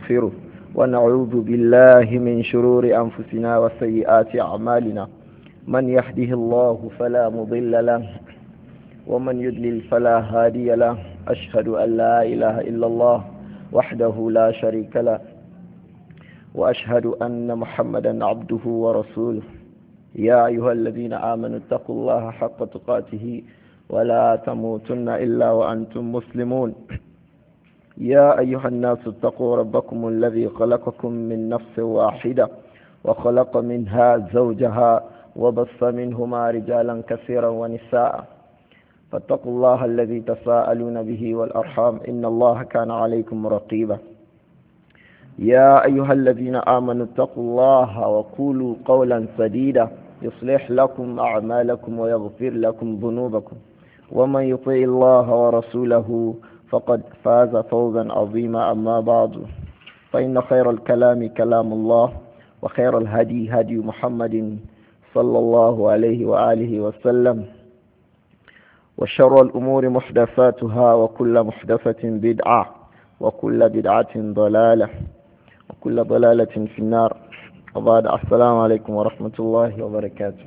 ونستغفره ونعوذ بالله من شرور أنفسنا وسيئات أعمالنا من يهده الله فلا مضل له ومن يضلل فلا هادي له أشهد أن لا إله إلا الله وحده لا شريك له وأشهد أن محمدا عبده ورسوله يا أيها الذين آمنوا اتقوا الله حق تقاته ولا تموتن إلا وأنتم مسلمون يا أيها الناس اتقوا ربكم الذي خلقكم من نفس واحدة وخلق منها زوجها وبث منهما رجالا كثيرا ونساء فاتقوا الله الذي تساءلون به والأرحام إن الله كان عليكم رقيبا يا أيها الذين آمنوا اتقوا الله وقولوا قولا سديدا يصلح لكم أعمالكم ويغفر لكم ذنوبكم ومن يطع الله ورسوله فقد فاز فوزا عظيما أما بعد فإن خير الكلام كلام الله وخير الهدي هدي محمد صلى الله عليه وآله وسلم وشر الأمور محدثاتها وكل محدثة بدعة وكل بدعة ضلالة وكل ضلالة في النار وبعد السلام عليكم ورحمة الله وبركاته.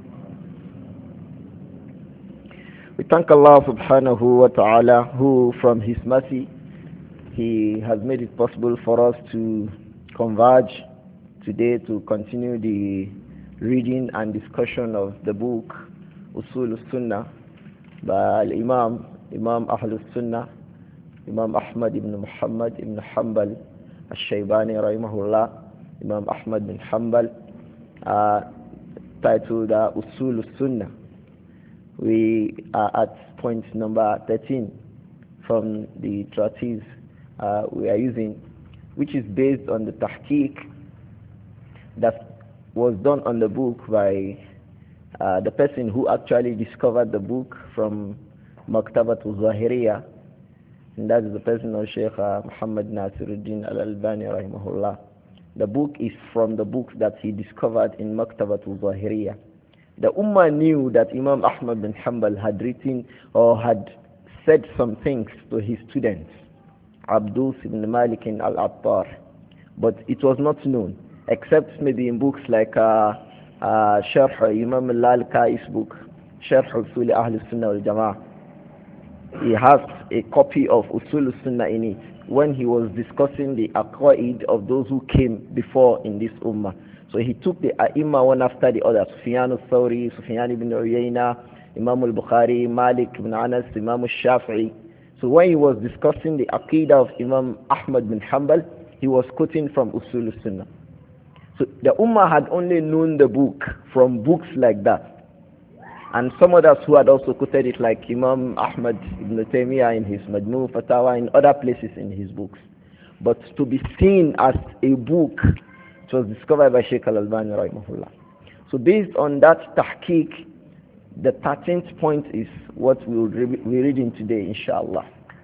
We thank Allah subhanahu wa ta'ala who from his mercy he has made it possible for us to converge today to continue the reading and discussion of the book Usul al-Sunnah by Imam Ahlul Sunnah Imam Ahmad ibn Muhammad ibn Hanbal al-Shaybani rahimahullah, Imam Ahmad bin Hanbal, titled Usul al-Sunnah. We are at point number 13 from the treatise we are using, which is based on the tahqiq that was done on the book by the person who actually discovered the book from Maktabatul Zahiriyah, and that is the person of Sheikh Muhammad Nasiruddin Al-Albani rahimahullah. The book is from the books that he discovered in Maktabatul Zahiriyah. The Ummah knew that Imam Ahmad bin Hanbal had written or had said some things to his students, Abdus ibn Malik al-Attar, but it was not known, except maybe in books like Sharh Imam al-Lalkai's book, Sharh Usul Ahl-Sunnah wal-Jama'ah. He has a copy of Usul al-Sunnah in it when he was discussing the aqaid of those who came before in this Ummah. So he took the A'imma one after the other, Sufyan al-Thawri, Sufyan ibn Uyayna, Imam al-Bukhari, Malik ibn Anas, Imam al-Shafi'i. So when he was discussing the Aqidah of Imam Ahmad bin Hanbal, he was quoting from Usul al-Sunnah. So the Ummah had only known the book from books like that. And some others who had also quoted it, like Imam Ahmad ibn Taymiyyah in his Majmu' Fatawa, in other places in his books. But to be seen as a book, it was discovered by Sheikh Al-Albani rahimahullah. So based on that tahqiq, the 13th point is what we will be reading today, inshallah.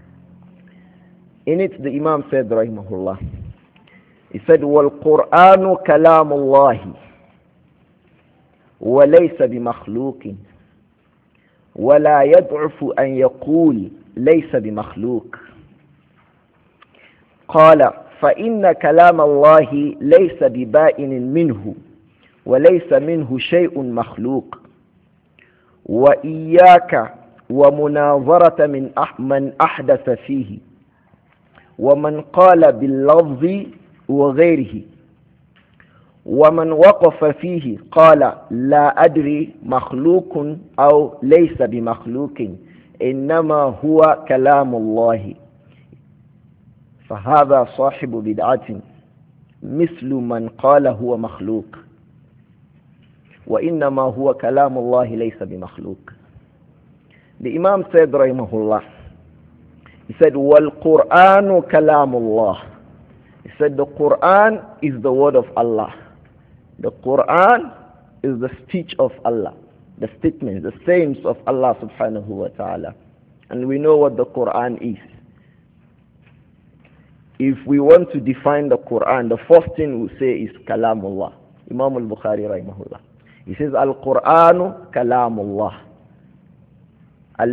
In it, the Imam said rahimahullah, he said, وَالْقُرْآنُ كَلَامُ اللَّهِ وَلَيْسَ بِمَخْلُوقٍ وَلَا يَضْعُفُ أَنْ يَقُولْ لَيْسَ بِمَخْلُوقٍ قال فإن كلام الله ليس ببائن منه وليس منه شيء مخلوق وإياك ومناظرة من أحدث فيه ومن قال باللفظ وغيره ومن وقف فيه قال لا أدري مخلوق أو ليس بمخلوق إنما هو كلام الله فهذا صاحب بدعة مثل من قال هو مخلوق وإنما هو كلام الله ليس بمخلوق. The Imam said rahimahullah, he said وَالْقُرْآنُ كَلَامُ اللَّهِ. He said the Quran is the word of Allah. The Quran is the speech of Allah, the statements, the sayings of Allah subhanahu wa ta'ala. And we know what the Quran is. If we want to define the Quran, the first thing we say is Kalamullah. Imam al-Bukhari rahimahullah. He says Al-Qur'anu Kalamullah.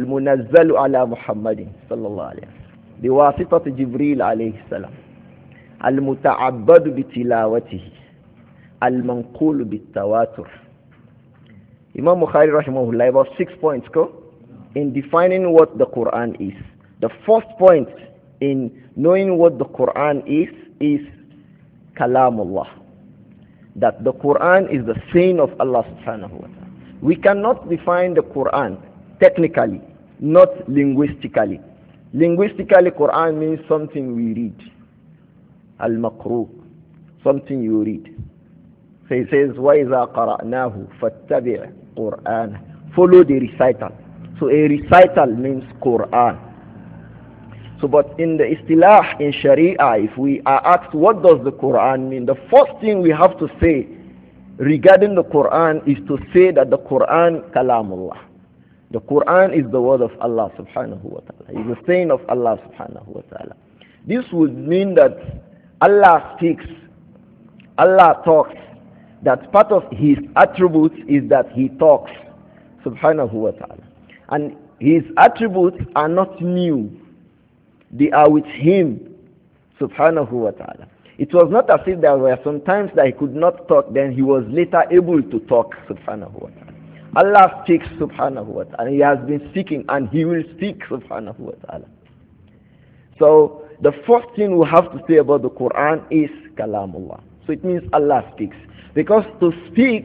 Al-Munazzalu ala Muhammadin sallallahu alayhi wa sallam. Biwasitati Jibreel alayhi salam. المتعبد بتلاوته المنقول بالتواتر. Imam Bukhari rahimahullah, about 6 points in defining what the Quran is. The first point in knowing what the Quran is Kalamullah. That the Quran is the saying of Allah subhanahu wa ta'ala. We cannot define the Quran technically, not linguistically. Linguistically, Quran means something we read. Al-Maqru, something you read. So he says, وَإِذَا قَرَأْنَاهُ فَاتَّبِعْ قُرْآنَ. Follow the recital. So a recital means Quran. So but in the istilah, in Sharia, if we are asked what does the Quran mean, the first thing we have to say regarding the Quran is to say that the Quran Kalamullah. The Quran is the word of Allah subhanahu wa ta'ala. It's the saying of Allah subhanahu wa ta'ala. This would mean that Allah speaks, Allah talks, that part of his attributes is that he talks subhanahu wa ta'ala. And his attributes are not new. They are with him subhanahu wa ta'ala. It was not as if there were some times that he could not talk, then he was later able to talk subhanahu wa ta'ala. Allah speaks subhanahu wa ta'ala. He has been speaking and he will speak subhanahu wa ta'ala. So the first thing we have to say about the Quran is Kalamullah. So it means Allah speaks. Because to speak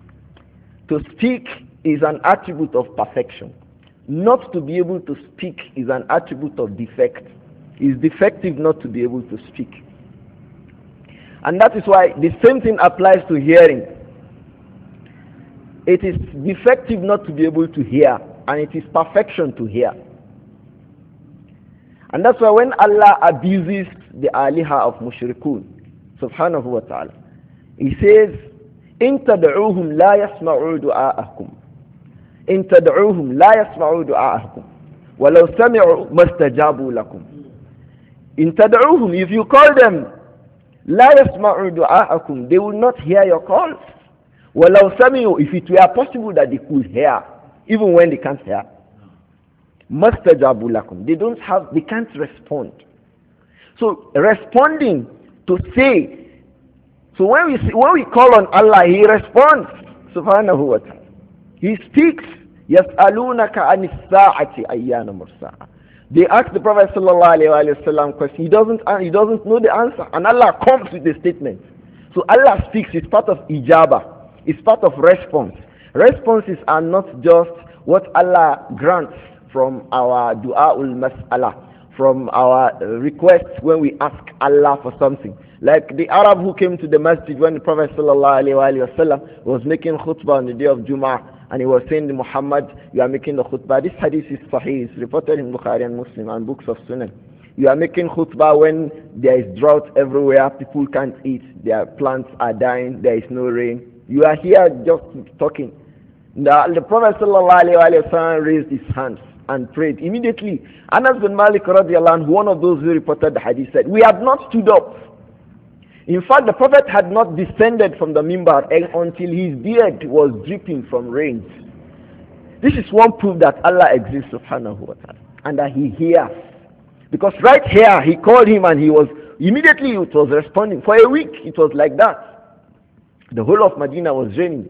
is an attribute of perfection. Not to be able to speak is an attribute of defect. It is defective not to be able to speak. And that is why the same thing applies to hearing. It is defective not to be able to hear, and it is perfection to hear. And that's why when Allah abuses the aliha of mushrikun, subhanahu wa ta'ala, he says, إِن تَدْعُوهُمْ لَا يَسْمَعُوا دُعَاءَكُمْ إِن تَدْعُوهُمْ لَا يَسْمَعُوا دُعَاءَكُمْ وَلَوْ سَمِعُوا مَا اسْتَجَابُوا لَكُمْ. إِن تَدْعُوهُمْ, if you call them, لَا يَسْمَعُوا دُعَاءَكُمْ, they will not hear your calls. وَلَوْ سَمِعُوا, if it were possible that they could hear, even when they can't hear. مَا اسْتَجَابُوا لَكُمْ, they can't respond. So responding to say, so when we call on Allah, he responds subhanahu wa ta'ala. He speaks. يَسْأَلُونَكَ عَنِ السَّاعَةِ أَيَّانَ مُرْسَاهَا. They ask the Prophet sallallahu alayhi wa sallam question. He doesn't know the answer. And Allah comes with the statement. So Allah speaks. It's part of ijaba. It's part of response. Responses are not just what Allah grants from our du'a'ul mas'ala, from our requests when we ask Allah for something. Like the Arab who came to the masjid when the Prophet ﷺ was making khutbah on the day of Jum'ah, and he was saying to Muhammad, you are making the khutbah. This hadith is sahih, it's reported in Bukhari and Muslim and books of Sunan. You are making khutbah when there is drought everywhere, people can't eat, their plants are dying, there is no rain. You are here just talking. The Prophet ﷺ raised his hands and prayed. Immediately, Anas bin Malik radiallahu anhu, one of those who reported the hadith, said, we have not stood up. In fact, the Prophet had not descended from the mimbar until his beard was dripping from rains. This is one proof that Allah exists subhanahu wa ta'ala and that he hears. Because right here, he called him and immediately it was responding. For a week, it was like that. The whole of Medina was raining.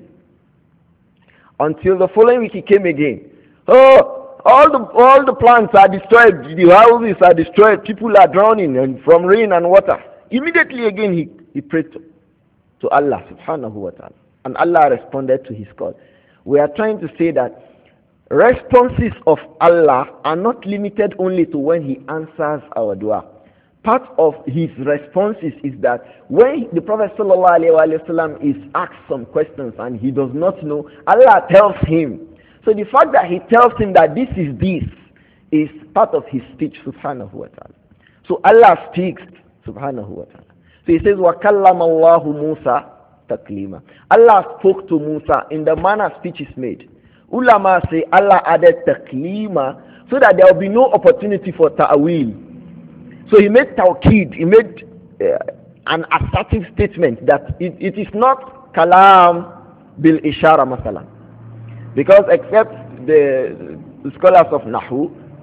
Until the following week, he came again. Oh, all the plants are destroyed, the houses are destroyed, people are drowning and from rain and water. Immediately again he prayed to Allah subhanahu wa ta'ala. And Allah responded to his call. We are trying to say that responses of Allah are not limited only to when he answers our dua. Part of his responses is that when the Prophet ﷺ is asked some questions and he does not know, Allah tells him. So the fact that he tells him that this is part of his speech subhanahu wa ta'ala. So Allah speaks subhanahu wa ta'ala. So he says, وَكَلَّمَ اللَّهُ مُوسَى تَكْلِيمًا. Allah spoke to Musa in the manner speech is made. Ulama say Allah added taklima so that there will be no opportunity for ta'wil. So he made tawqid, he made an assertive statement that it is not kalam bil ishara masalan. Because except the scholars of Nahu,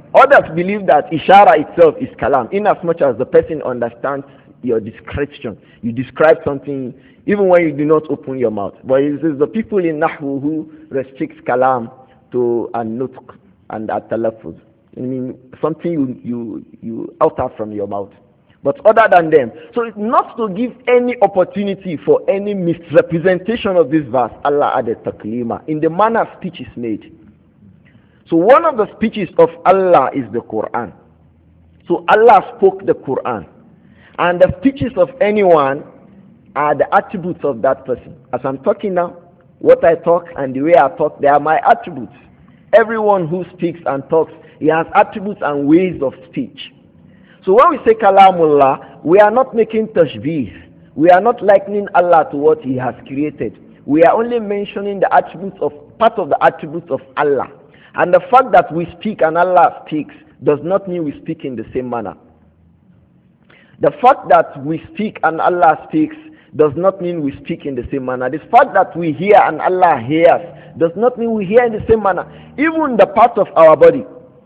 Others believe that ishara itself is kalam, in as much as the person understands your description. You describe something even when you do not open your mouth. But it is the people in Nahwu who restricts kalam to an-nutq and at-talaffuz. I mean, something you utter from your mouth. But other than them, so it's not to give any opportunity for any misrepresentation of this verse, Allah added taklima, in the manner speech is made. So one of the speeches of Allah is the Quran. So Allah spoke the Quran. And the speeches of anyone are the attributes of that person. As I'm talking now, what I talk and the way I talk, they are my attributes. Everyone who speaks and talks, he has attributes and ways of speech. So when we say kalamullah, we are not making tashbih. We are not likening Allah to what he has created. We are only mentioning the attributes of, part of the attributes of Allah. And the fact that we speak and Allah speaks does not mean we speak in the same manner. The fact that we speak and Allah speaks does not mean we speak in the same manner. The fact that we hear and Allah hears does not mean we hear in the same manner. Even the part of our body.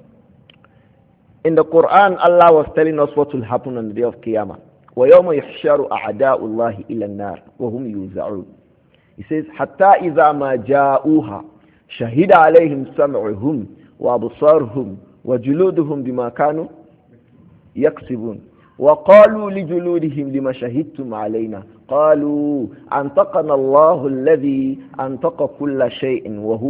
In the Quran, Allah was telling us what will happen on the day of Qiyamah. وَيَوْمَ يَحْشَرُ أَعْدَاءُ اللَّهِ إِلَى النَّارِ وَهُمْ يُوزَعُونَ. He says, حَتَّى إِذَا مَا جَاءُوهَا شَهِدَ عَلَيْهِمْ سَمْعُهُمْ وَأَبْصَارُهُم وَجُلُودُهُم بِمَا كَانُوا يَكْسِبُونَ وَقَالُوا لِجُلُودِهِمْ لِمَ شَهِدتُّمْ عَلَيْنَا قَالُوا أَنْطَقَنَا اللَّهُ الَّذِي أَنْطَقَ كُلَّ شَيْءٍ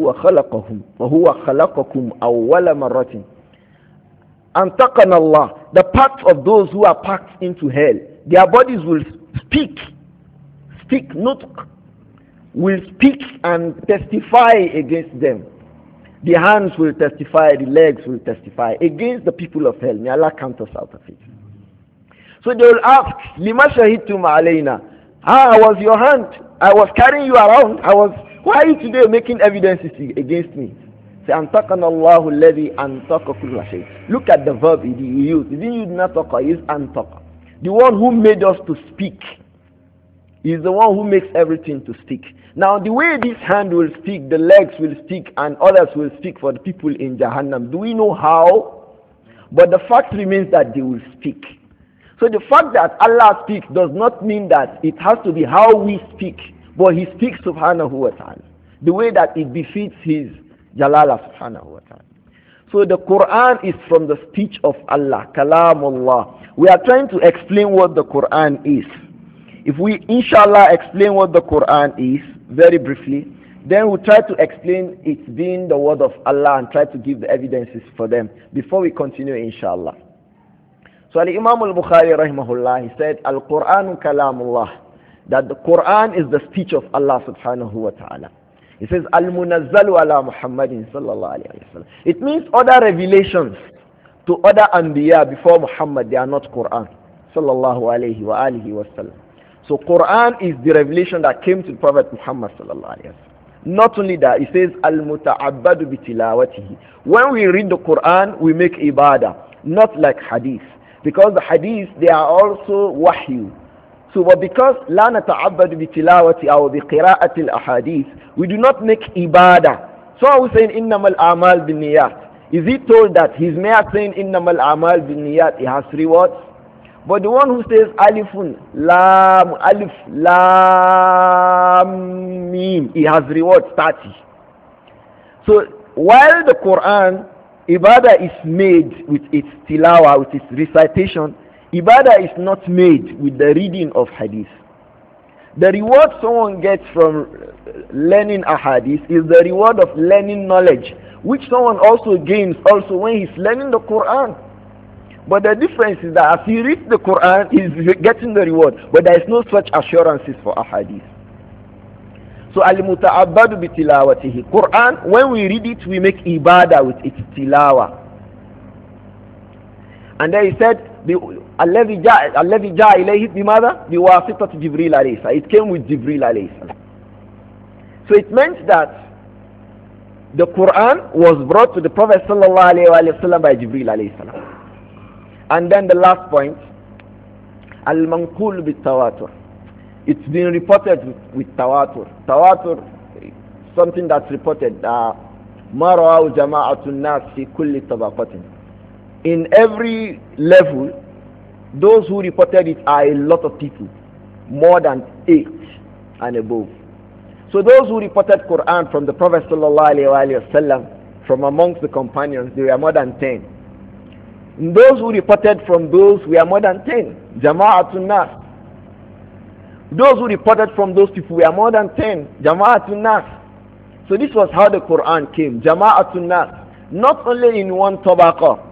وَهُوَ خَلَقَكُمْ أَوَّلَ مَرَّةٍ. أَنْطَقَنَا اللَّهُ. The parts of those who are packed into hell, their bodies will speak, nutq, will speak and testify against them. The hands will testify, the legs will testify against the people of hell. May Allah count us out of it. So they will ask, Lima shahidtum alayna? How was your hand? I was carrying you around. Why are you today making evidences against me? Say, Antaqana Allahu alladhi antaqa kulla shay. Look at the verb he used. He didn't use nataqa, he used antaqa. The one who made us to speak. He is the one who makes everything to speak. Now the way this hand will speak, the legs will speak, and others will speak for the people in Jahannam. Do we know how? But the fact remains that they will speak. So the fact that Allah speaks does not mean that it has to be how we speak, but He speaks subhanahu wa ta'ala, the way that it befits His Jalala subhanahu wa ta'ala. So the Quran is from the speech of Allah, kalamullah. We are trying to explain what the Quran is. If we inshallah explain what the Quran is very briefly, then we'll try to explain it being the word of Allah and try to give the evidences for them before we continue inshallah. So Imam al-Bukhari rahimahullah, he said, Al-Qur'anu kalamullah, that the Quran is the speech of Allah subhanahu wa ta'ala. He says, Al-Munazzalu ala Muhammadin sallallahu alayhi wa sallam. It means other revelations to other anbiya before Muhammad, they are not Quran sallallahu alayhi wa alihi wa sallam. So Quran is the revelation that came to the Prophet Muhammad sallallahu alayhi wa sallam. Not only that, it says, Al-Muta'abbadu bi tilawatihi. When we read the Quran, we make ibadah, not like hadith. Because the hadith, they are also wahyu. So, but because la nata'abbadu bi tilawati aw bi qira'ati al-ahadith, we do not make ibadah. So I was saying, innamal a'mal bin niyat. Is he told that he's mere saying, innamal a'mal bin niyat, he has rewards? But the one who says, alifun, lam, alif, lam, mim, he has rewards 30. So, while the Quran, ibadah is made with its tilawa, with its recitation, ibadah is not made with the reading of hadith. The reward someone gets from learning a hadith is the reward of learning knowledge, which someone also gains also when he's learning the Quran. But the difference is that as he reads the Quran, he's getting the reward, but there is no such assurances for a hadith. So al-muta'abbadu bi tilawatihi. Quran, when we read it, we make ibadah with its tilawa. And then he said, الذي جاء إليه بماذا؟ بواسطة جبريل عليه السلام. It came with Jibril alayhi salam. So it meant that the Quran was brought to the Prophet sallallahu alayhi wa sallam by Jibril alayhi salam. And then the last point, al-manqul bit-tawatur. It's been reported with tawatur. Tawatur, something that's reported. مَا رَوَاهُ جَمَاعَةُ النَّاسِ فِي كُلِّ طَبَقَةٍ. in every level, those who reported it are a lot of people, more than 8 and above. So those who reported Quran from the Prophet ﷺ, from amongst the companions, they were more than 10. And those who reported from those were more than 10. Jama'atun Nas. Those who reported from those people were more than 10. Jama'atun Nas. So this was how the Quran came. Jama'atun Nas. Not only in one tabaqah.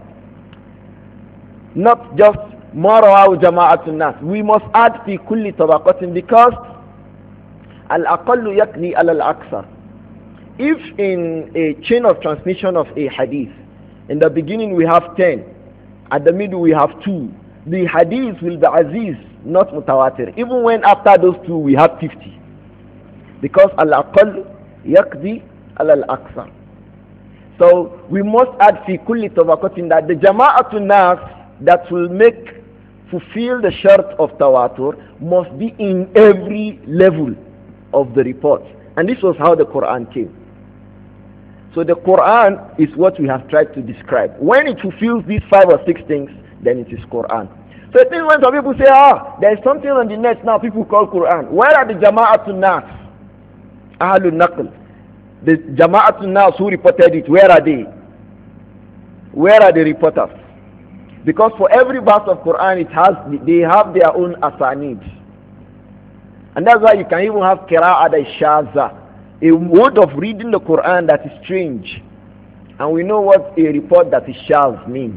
Not just Marawahu Jama'atun Nas. We must add fi kulli tabaqatin, because al-aqallu yakni al-aksar. If in a chain of transmission of a hadith, in the beginning we have 10, at the middle we have 2, the hadith will be aziz, not mutawatir. Even when after those 2 we have 50. Because al-aqallu yakni al-aksar. So we must add fi kulli tabaqatin, that the Jama'atun Nas that will fulfill the shart of tawatur must be in every level of the report. And this was how the Quran came. So the Quran is what we have tried to describe. When it fulfills these 5 or 6 things, then it is Quran. So it means when some people say, there is something on the net now people call Quran. Where are the Jama'atun Nas? Ahlul Naql. The Jama'atun Nas who reported it, where are they? Where are the reporters? Because for every verse of Quran, they have their own asanid. And that's why you can even have qira'at al-shazah, a word of reading the Quran that is strange. And we know what a report that is shaz means.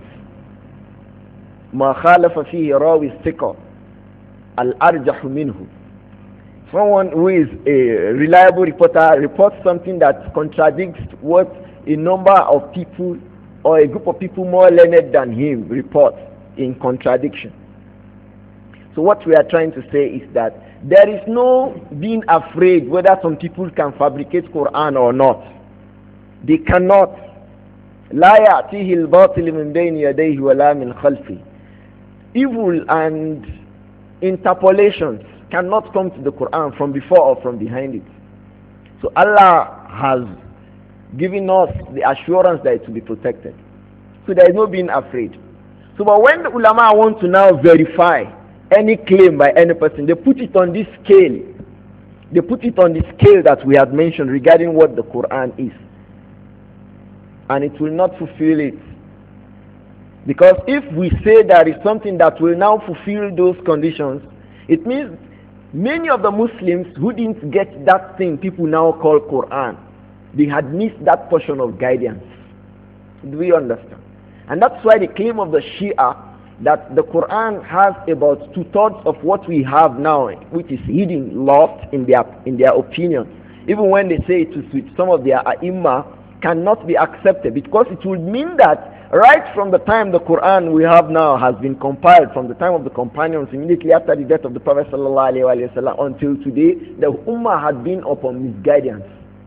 Ma khalafa fihi rawi thiqa al-arjahu minhu. Someone who is a reliable reporter reports something that contradicts what a number of people or a group of people more learned than him report in contradiction. So what we are trying to say is that there is no being afraid whether some people can fabricate Quran or not. They cannot. لا يأتيه الباطل من بين يديه ولا من خلفه. Evil and interpolations cannot come to the Quran from before or from behind it. So Allah has giving us the assurance that it will be protected. So there is no being afraid. So but when the ulama want to now verify any claim by any person, they put it on this scale. They put it on the scale that we have mentioned regarding what the Quran is. And it will not fulfill it. Because if we say there is something that will now fulfill those conditions, it means many of the Muslims who didn't get that thing people now call Quran, they had missed that portion of guidance. Do we understand? And that's why the claim of the Shia that the Quran has about 2/3 of what we have now, which is hidden, lost in their opinion, even when they say it with some of their ai cannot be accepted, because it would mean that right from the time the Quran we have now has been compiled, from the time of the companions immediately after the death of the Prophet ﷺ until today, the Ummah had been upon misguidance.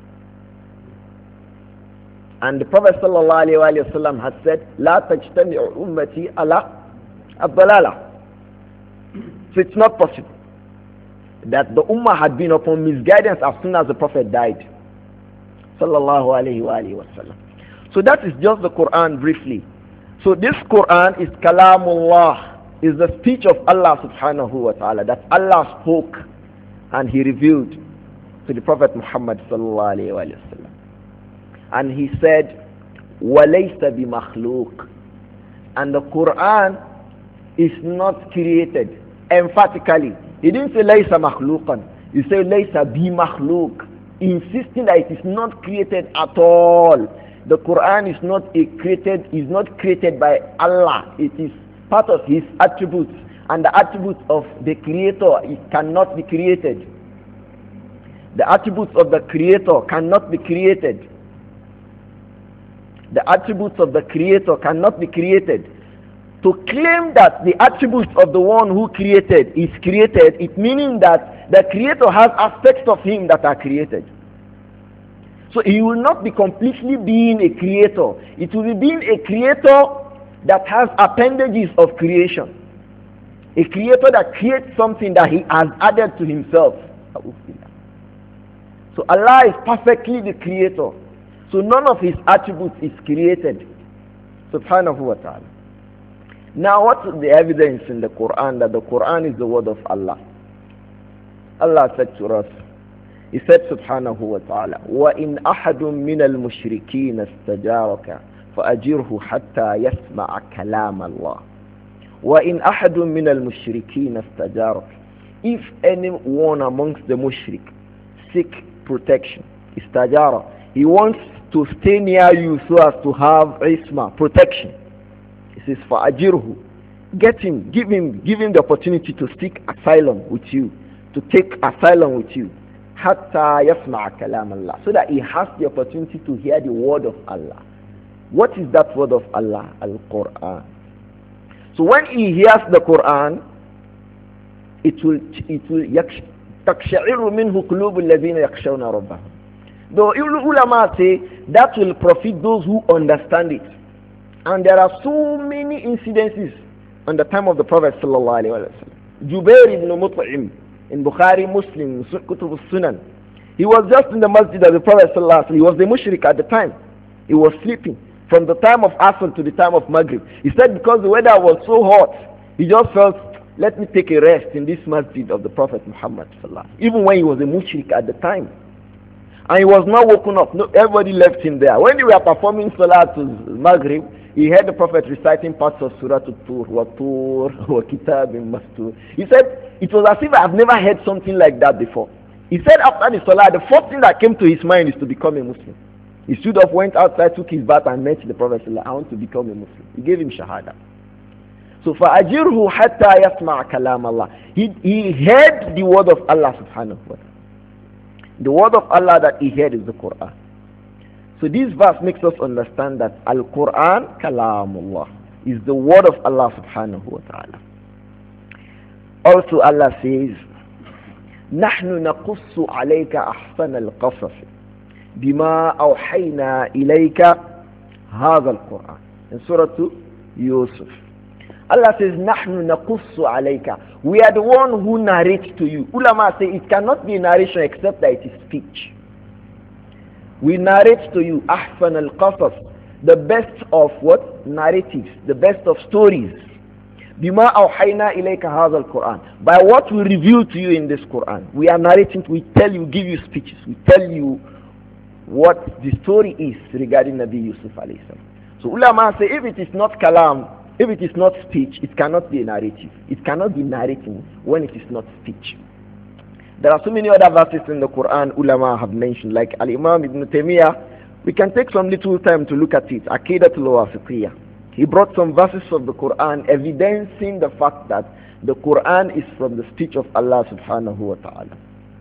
And the Prophet ﷺ had said, "La tajtami'u ummati ala ad-dalala." So it's not possible that the Ummah had been upon misguidance as soon as the Prophet died. Sallallahu alayhi wa alihi wa sallam. So that is just the Quran briefly. So this Quran is Kalamullah, is the speech of Allah subhanahu wa ta'ala, that Allah spoke and He revealed to the Prophet Muhammad sallallahu alayhi wa sallam. And He said, وَلَيْسَ بِمَخْلُوقٍ. And the Quran is not created. Emphatically, He didn't say لَيْسَ مَخْلُوقًا. He said لَيْسَ بِمَخْلُوقٍ, insisting that it is not created at all. The Quran is not created by Allah. It is part of His attributes, and the attributes of the Creator, it cannot be created. The attributes of the Creator cannot be created. The attributes of the Creator cannot be created. To claim that the attributes of the one who created is created, it meaning that the Creator has aspects of Him that are created. So He will not be completely being a creator. It will be being a creator that has appendages of creation. A creator that creates something that He has added to Himself. So Allah is perfectly the creator. So none of His attributes is created. Subhanahu wa ta'ala. Now, what's the evidence in the Quran that the Quran is the word of Allah? Allah said to us, He said subhanahu wa ta'ala, وَإِنْ أَحَدٌ مِّنَ الْمُشْرِكِينَ اسْتَجَارَكَ فَأَجِرْهُ حَتَّى يَسْمَعَ كَلَامَ اللَّهِ وَإِنْ أَحَدٌ مِّنَ الْمُشْرِكِينَ اسْتَجَارَكَ. If anyone amongst the mushrik seek protection, istajara, he wants to stay near you so as to have isma, protection. He says, فَأَجِرْهُ. Get him, give him the opportunity to seek asylum with you, to take asylum with you. Hatta yasma'a kalam Allah, so that he has the opportunity to hear the word of Allah. What is that word of Allah? Al-Quran. So when he hears the Quran, it will تَقْشَعِرُ مِنْهُ قُلُوبُ الَّذِينَ يَخْشَوْنَ رَبَّهُم. The ulama say that will profit those who understand it. And there are so many incidences on the time of the Prophet sallallahu alaihi wasallam. Jubair ibn Mut'im in Bukhari, Muslim, Kutub al-Sunan. He was just in the masjid of the Prophet sallallahu alaihi wasallam. He was the mushrik at the time. He was sleeping from the time of Asr to the time of Maghrib. He said because the weather was so hot, he just felt, let me take a rest in this masjid of the Prophet Muhammad sallallahu alaihi wasallam. Even when he was a mushrik at the time. And he was not woken up. No, everybody left him there. When they were performing Salatul Maghrib, he heard the Prophet reciting parts of Surah Tur, wa Tur, wa Kitabim Mastur. He said, it was as if I have never heard something like that before. He said after the Salah, the first thing that came to his mind is to become a Muslim. He stood up, went outside, took his bath and met the Prophet. I want to become a Muslim. He gave him Shahada. So فَأَجِرْهُ حَتَّى يَسْمَعَ كَلَامَ اللَّهِ. He heard the word of Allah subhanahu wa ta'ala. The word of Allah that he heard is the Quran. So this verse makes us understand that Al-Quran, Kalamullah, is the word of Allah subhanahu wa ta'ala. Also Allah says, نَحْنُ نَقُصُّ عَلَيْكَ أَحْسَنَ الْقَصَصِ بِمَا أَوْحَيْنَا إِلَيْكَ هَذَا الْقُرْآنِ. In Surah Yusuf. Allah says, نَحْنُ نَقُصُّ عَلَيْكَ. We are the one who narrates to you. Ulama say it cannot be narration except that it is speech. We narrate to you أحسن القصص, the best of what? Narratives, the best of stories. بِمَا أَوْحَيْنَا إِلَيْكَ هَذَا الْقُرْآنِ. By what we reveal to you in this Quran. We are narrating, we tell you, give you speeches. We tell you what the story is regarding Nabi Yusuf alayhi salam. So ulama say if it is not kalam, if it is not speech, it cannot be a narrative. It cannot be narrating when it is not speech. There are so many other verses in the Quran ulama have mentioned, like Al-Imam Ibn Taymiyyah. We can take some little time to look at it. Aqidatul Wasitiyah. He brought some verses of the Quran evidencing the fact that the Quran is from the speech of Allah subhanahu wa ta'ala.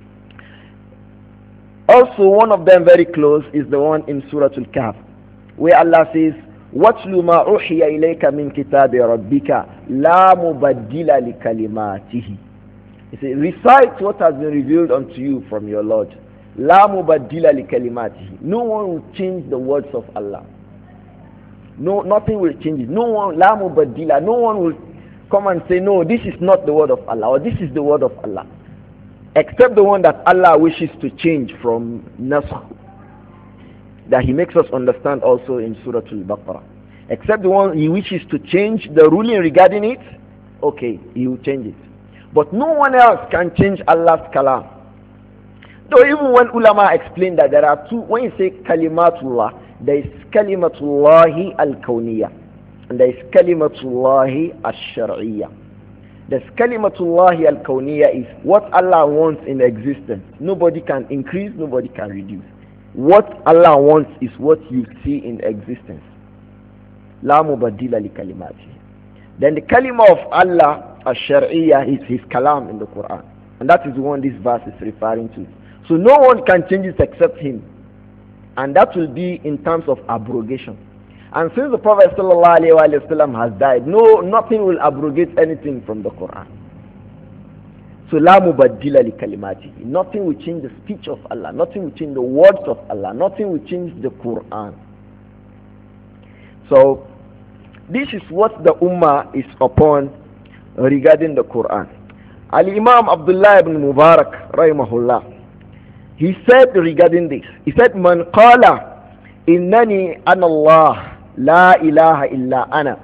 Also, one of them very close is the one in Surah Al-Kahf, where Allah says, وَاتْلُ مَا أُوحِيَ إِلَيْكَ مِنْ كِتَابِ رَبِّكَ لَا مُبَدِّلَ لِكَلِمَاتِهِ. He says, recite what has been revealed unto you from your Lord. لَا مُبَدِّلَ لِكَلِمَاتِهِ. No one will change the words of Allah. No, nothing will change it. No one, لَا مُبَدِّلَ. No one will come and say, no, this is not the word of Allah, or this is the word of Allah. Except the one that Allah wishes to change from Nasr, that He makes us understand also in Surah Al-Baqarah. Except the one He wishes to change the ruling regarding it, okay, He will change it. But no one else can change Allah's kalam. Though even when ulama explain that there are two, when you say kalimatullah, there is kalimatullahi al-kawniyah and there is kalimatullahi al-shar'iyyah. The kalimatullahi al-kawniyah is what Allah wants in existence. Nobody can increase, nobody can reduce. What Allah wants is what you see in existence. La mubaddila li kalimati. Then the kalima of Allah al-shar'iyyah is His kalam in the Quran. And that is the one this verse is referring to. So no one can change it except Him. And that will be in terms of abrogation. And since the Prophet ﷺ has died, nothing will abrogate anything from the Quran. So la mubaddila li kalimati. Nothing will change the speech of Allah. Nothing will change the words of Allah. Nothing will change the Quran. So this is what the Ummah is upon regarding the Quran. Al-Imam Abdullah ibn Mubarak rahimahullah, he said regarding this, he said, Man qala innani ana Allah la ilaha illa ana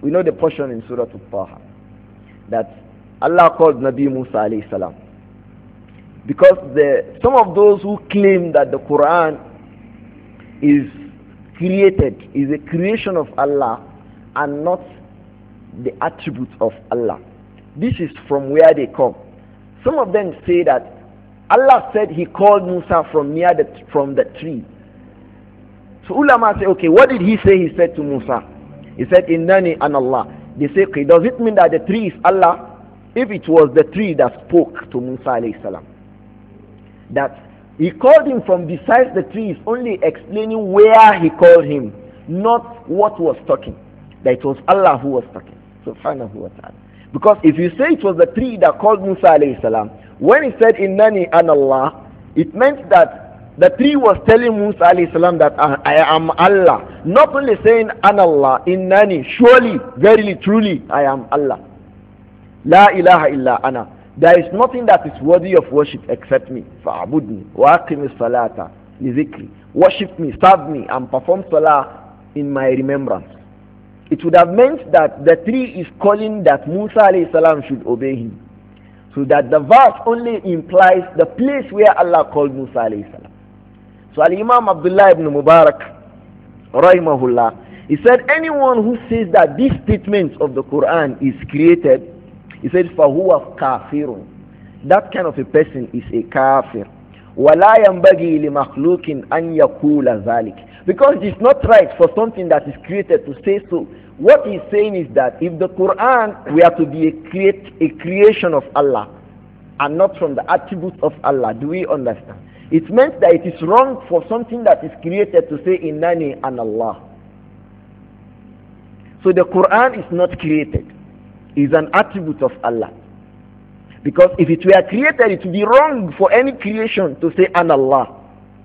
We know the portion in Surah Al-Taha that Allah called Nabi Musa alayhi salam. Because some of those who claim that the Quran is created, is a creation of Allah and not the attributes of Allah. This is from where they come. Some of them say that Allah said he called Musa from the tree. So ulama say, okay, what did he say he said to Musa? He said, Innani an Allah. They say, okay, does it mean that the tree is Allah? If it was the tree that spoke to Musa alayhi salam, that he called him from besides the tree is only explaining where he called him, not what was talking. That it was Allah who was talking. Subhanahu wa ta'ala. Because if you say it was the tree that called Musa alayhi salam, when he said Innani an Allah, it meant that the tree was telling Musa alayhi salam that I am Allah. Not only saying an Allah, Innani, surely, verily, truly, I am Allah. La ilaha illa ana. There is nothing that is worthy of worship except me. Fa'abudni wa aqimi salata li zikri. Worship me, serve me, and perform salah in my remembrance. It would have meant that the tree is calling that Musa alayhi salam should obey him. So that the verse only implies the place where Allah called Musa alayhi salam. So Al-Imam Abdullah ibn Mubarak, rahimahullah, he said anyone who says that this statement of the Quran is created, he said, فَهُوَ كَافِرٌ. That kind of a person is a kafir. وَلَا يَنْبَغِي لِمَخْلُوقٍ أَنْ يَقُولَ ذَلِكَ. Because it's not right for something that is created to say so. What he's saying is that if the Quran were to be a creation of Allah and not from the attributes of Allah, do we understand? It meant that it is wrong for something that is created to say Innani an Allah. So the Quran is not created. It's an attribute of Allah. Because if it were created, it would be wrong for any creation to say an Allah.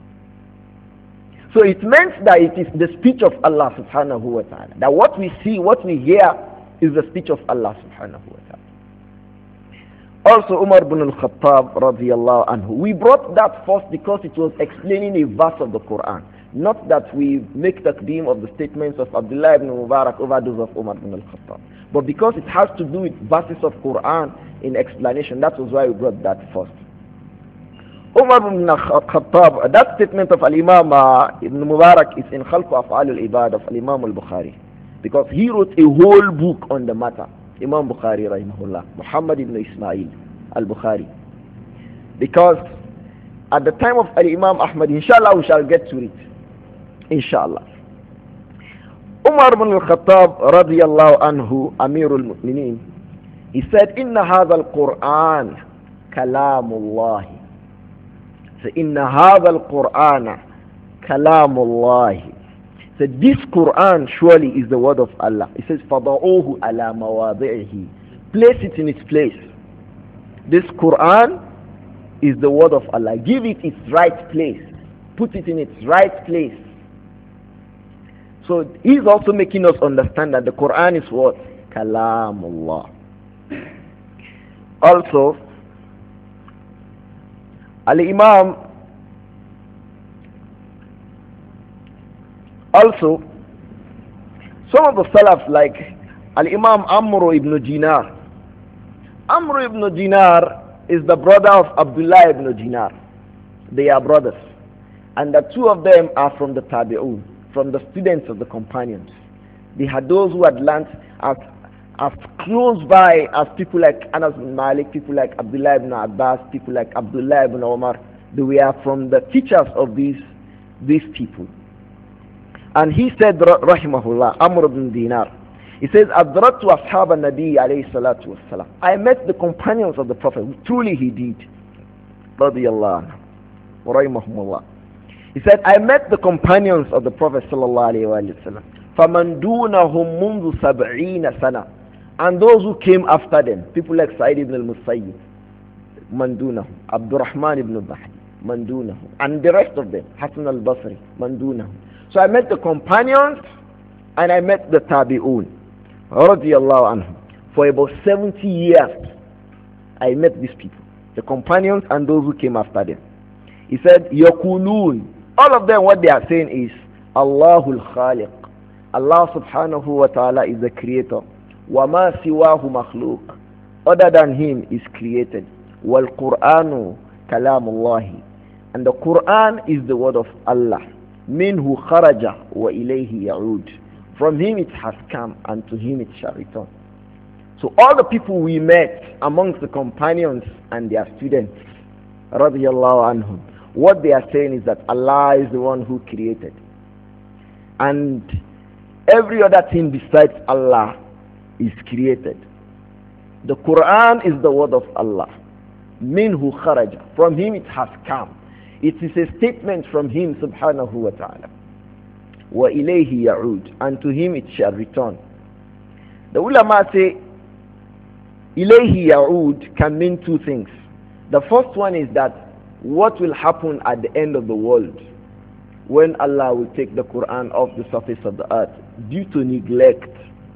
So it meant that it is the speech of Allah subhanahu wa ta'ala. That what we see, what we hear is the speech of Allah subhanahu wa ta'ala. Also Umar ibn al-Khattab radiyallahu anhu. We brought that first because it was explaining a verse of the Quran. Not that we make taqdeem of the statements of Abdullah ibn Mubarak over those of Umar ibn al-Khattab. But because it has to do with verses of Quran in explanation, that was why we brought that first. Umar ibn al-Khattab, that statement of Al-Imam ibn Mubarak is in Khalq Af'al al-Ibad of Al-Imam al-Bukhari. Because he wrote a whole book on the matter. Imam Bukhari rahimahullah, Muhammad ibn Ismail al-Bukhari. Because at the time of Al-Imam Ahmad, inshallah we shall get to it. Inshallah. Umar ibn al-Khattab radiyallahu anhu, Amirul Mu'mineen, he said, Inna hadha al-Qur'an kalamullah. So, Inna hadha al-Qur'an kalamullah. So, this Quran surely is the word of Allah. It says, فَضَعُوهُ عَلَى مَوَاضِعِهِ. Place it in its place. This Quran is the word of Allah. Give it its right place. Put it in its right place. So he's also making us understand that the Quran is what? Kalamullah. Also, Al-Imam, also, some of the Salaf like Al-Imam Amr ibn Dinar. Amr ibn Dinar is the brother of Abdullah ibn Dinar. They are brothers. And the two of them are from the Tabi'un, from the students of the companions. They had those who had learnt as close by as people like Anas bin Malik, people like Abdullah ibn Abbas, people like Abdullah ibn Umar. They were from the teachers of these people. And he said, rahimahullah, Amr ibn Dinar, he says, أَدْرَكْتُ أَصْحَابَ النَّبِيِّ عَلَيْهِ الصَّلَاةُ وَالسَّلَامُ. I met the companions of the Prophet. Truly he did. Radiyallahu anhu. Rahimahumullah. He said, I met the companions of the Prophet sallallahu alayhi wa sallam. فَمَنْ دُونَهُمْ مُنْذُ سَبْعِينَ سَنَةً. And those who came after them, people like Sa'id ibn al-Musayyib, Mandunahum, Abdurrahman ibn Mahdi, Mandunahum, and the rest of them, Hassan al-Basri, Mandunahum. So I met the companions and I met the Tabi'un, radiyallahu anhum. For about 70 years, I met these people, the companions and those who came after them. He said, Yakulun. All of them, what they are saying is, Allahul Khaliq. Allah subhanahu wa ta'ala is the creator. وَمَا سِوَاهُ مَخْلُوقٌ. Other than him is created. وَالْقُرْآنُ كَلَامُ اللَّهِ. And the Quran is the word of Allah. مِنْهُ خَرَجَ وَإِلَيْهِ يَعُودُ. From him it has come and to him it shall return. So all the people we met amongst the companions and their students, radiyallahu anhum, what they are saying is that Allah is the one who created. And every other thing besides Allah is created. The Quran is the word of Allah. Minhu kharaja. From him it has come. It is a statement from him subhanahu wa ta'ala. Wa ilayhi ya'ud. And to him it shall return. The ulama say, ilayhi ya'ud can mean two things. The first one is that what will happen at the end of the world when Allah will take the Quran off the surface of the earth due to neglect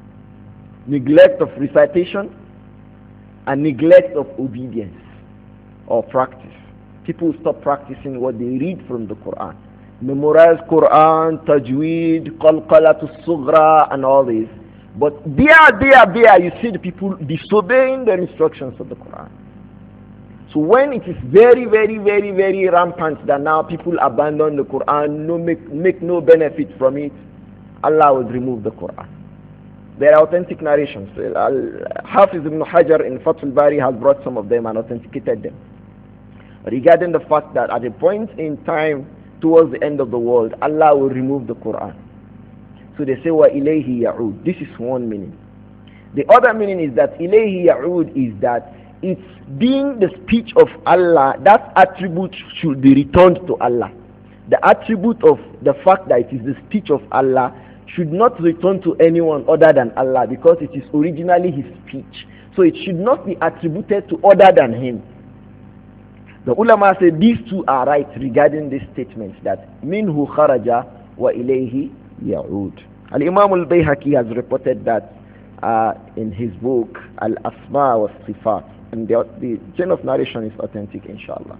of recitation and neglect of obedience or practice. People stop practicing what they read from the Quran. Memorize Quran, tajweed, qalqalatul sughra and all this. But there, you see the people disobeying the instructions of the Quran. So when it is very, very, very, very rampant that now people abandon the Quran, make no benefit from it, Allah will remove the Quran. There are authentic narrations. Hafiz ibn Hajar in Fath al-Bari has brought some of them and authenticated them, regarding the fact that at a point in time towards the end of the world, Allah will remove the Quran. So they say, wa ilayhi ya'ud. This is one meaning. The other meaning is that ilayhi ya'ud is that it's being the speech of Allah, that attribute should be returned to Allah. The attribute of the fact that it is the speech of Allah should not return to anyone other than Allah, because it is originally his speech. So it should not be attributed to other than him. The ulama say these two are right regarding this statement that minhu kharaja wa ilayhi ya'ud. Al-Imam al-Bayhaqi has reported that in his book Al-Asma wa Sifat, and the chain of narration is authentic, inshallah.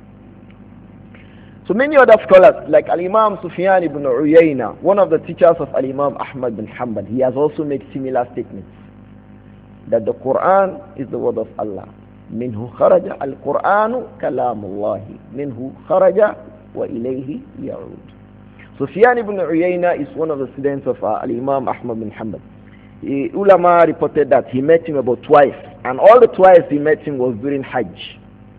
So many other scholars like Al-Imam Sufyan ibn Uyayna, one of the teachers of Al-Imam Ahmad bin Hanbal, he has also made similar statements that the Quran is the word of Allah. Minhu kharaja al-Quranu kalamullahi. Minhu kharaja wa ilayhi ya'ud. Sufyan ibn Uyayna is one of the students of Al-Imam Ahmad bin Hanbal. Ulama reported that he met him about twice, and all the twice he met him was during Hajj.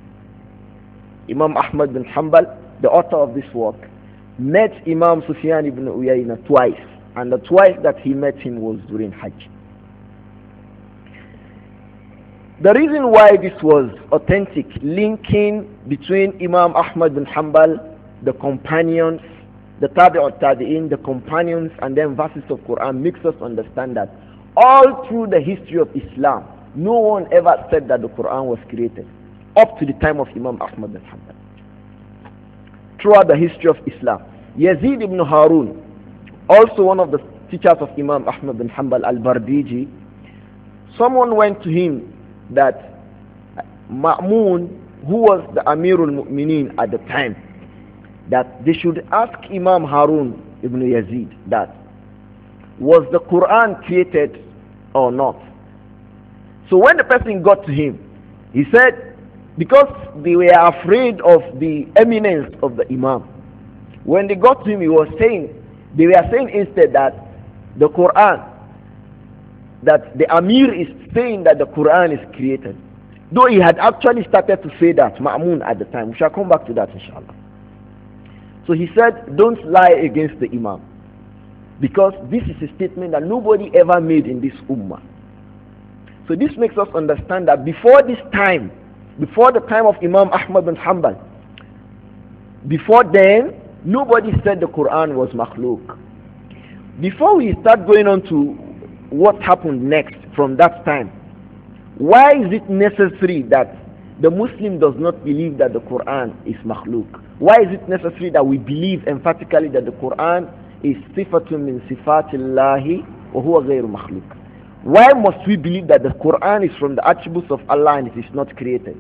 Imam Ahmad bin Hanbal, the author of this work, met Imam Sufyan ibn Uyayna twice, and the twice that he met him was during Hajj. The reason why this was authentic, linking between Imam Ahmad bin Hanbal, the companions, the Tabi'ut Tabi'in, the companions, and then verses of Quran, makes us understand that all through the history of Islam, no one ever said that the Quran was created up to the time of Imam Ahmad bin Hanbal. Throughout the history of Islam, Yazid ibn Harun, also one of the teachers of Imam Ahmad bin Hanbal, al-Bardiji, someone went to him that Ma'mun, who was the Amirul Mu'mineen at the time, that they should ask Imam Harun ibn Yazid that was the Quran created or not. So when the person got to him, he said, because they were afraid of the eminence of the Imam, when they got to him, they were saying instead that the Quran, that the Amir is saying that the Quran is created. Though he had actually started to say that, Ma'mun at the time. We shall come back to that, inshallah. So he said, don't lie against the Imam, because this is a statement that nobody ever made in this ummah. So this makes us understand that before this time, before the time of Imam Ahmad bin Hanbal, before then, nobody said the Quran was makhluk. Before we start going on to what happened next from that time, why is it necessary that the Muslim does not believe that the Quran is makhluk? Why is it necessary that we believe emphatically that the Quran is sifatun min sifatillahi wa huwa ghayru makhluk? Why must we believe that the Quran is from the attributes of Allah and it is not created?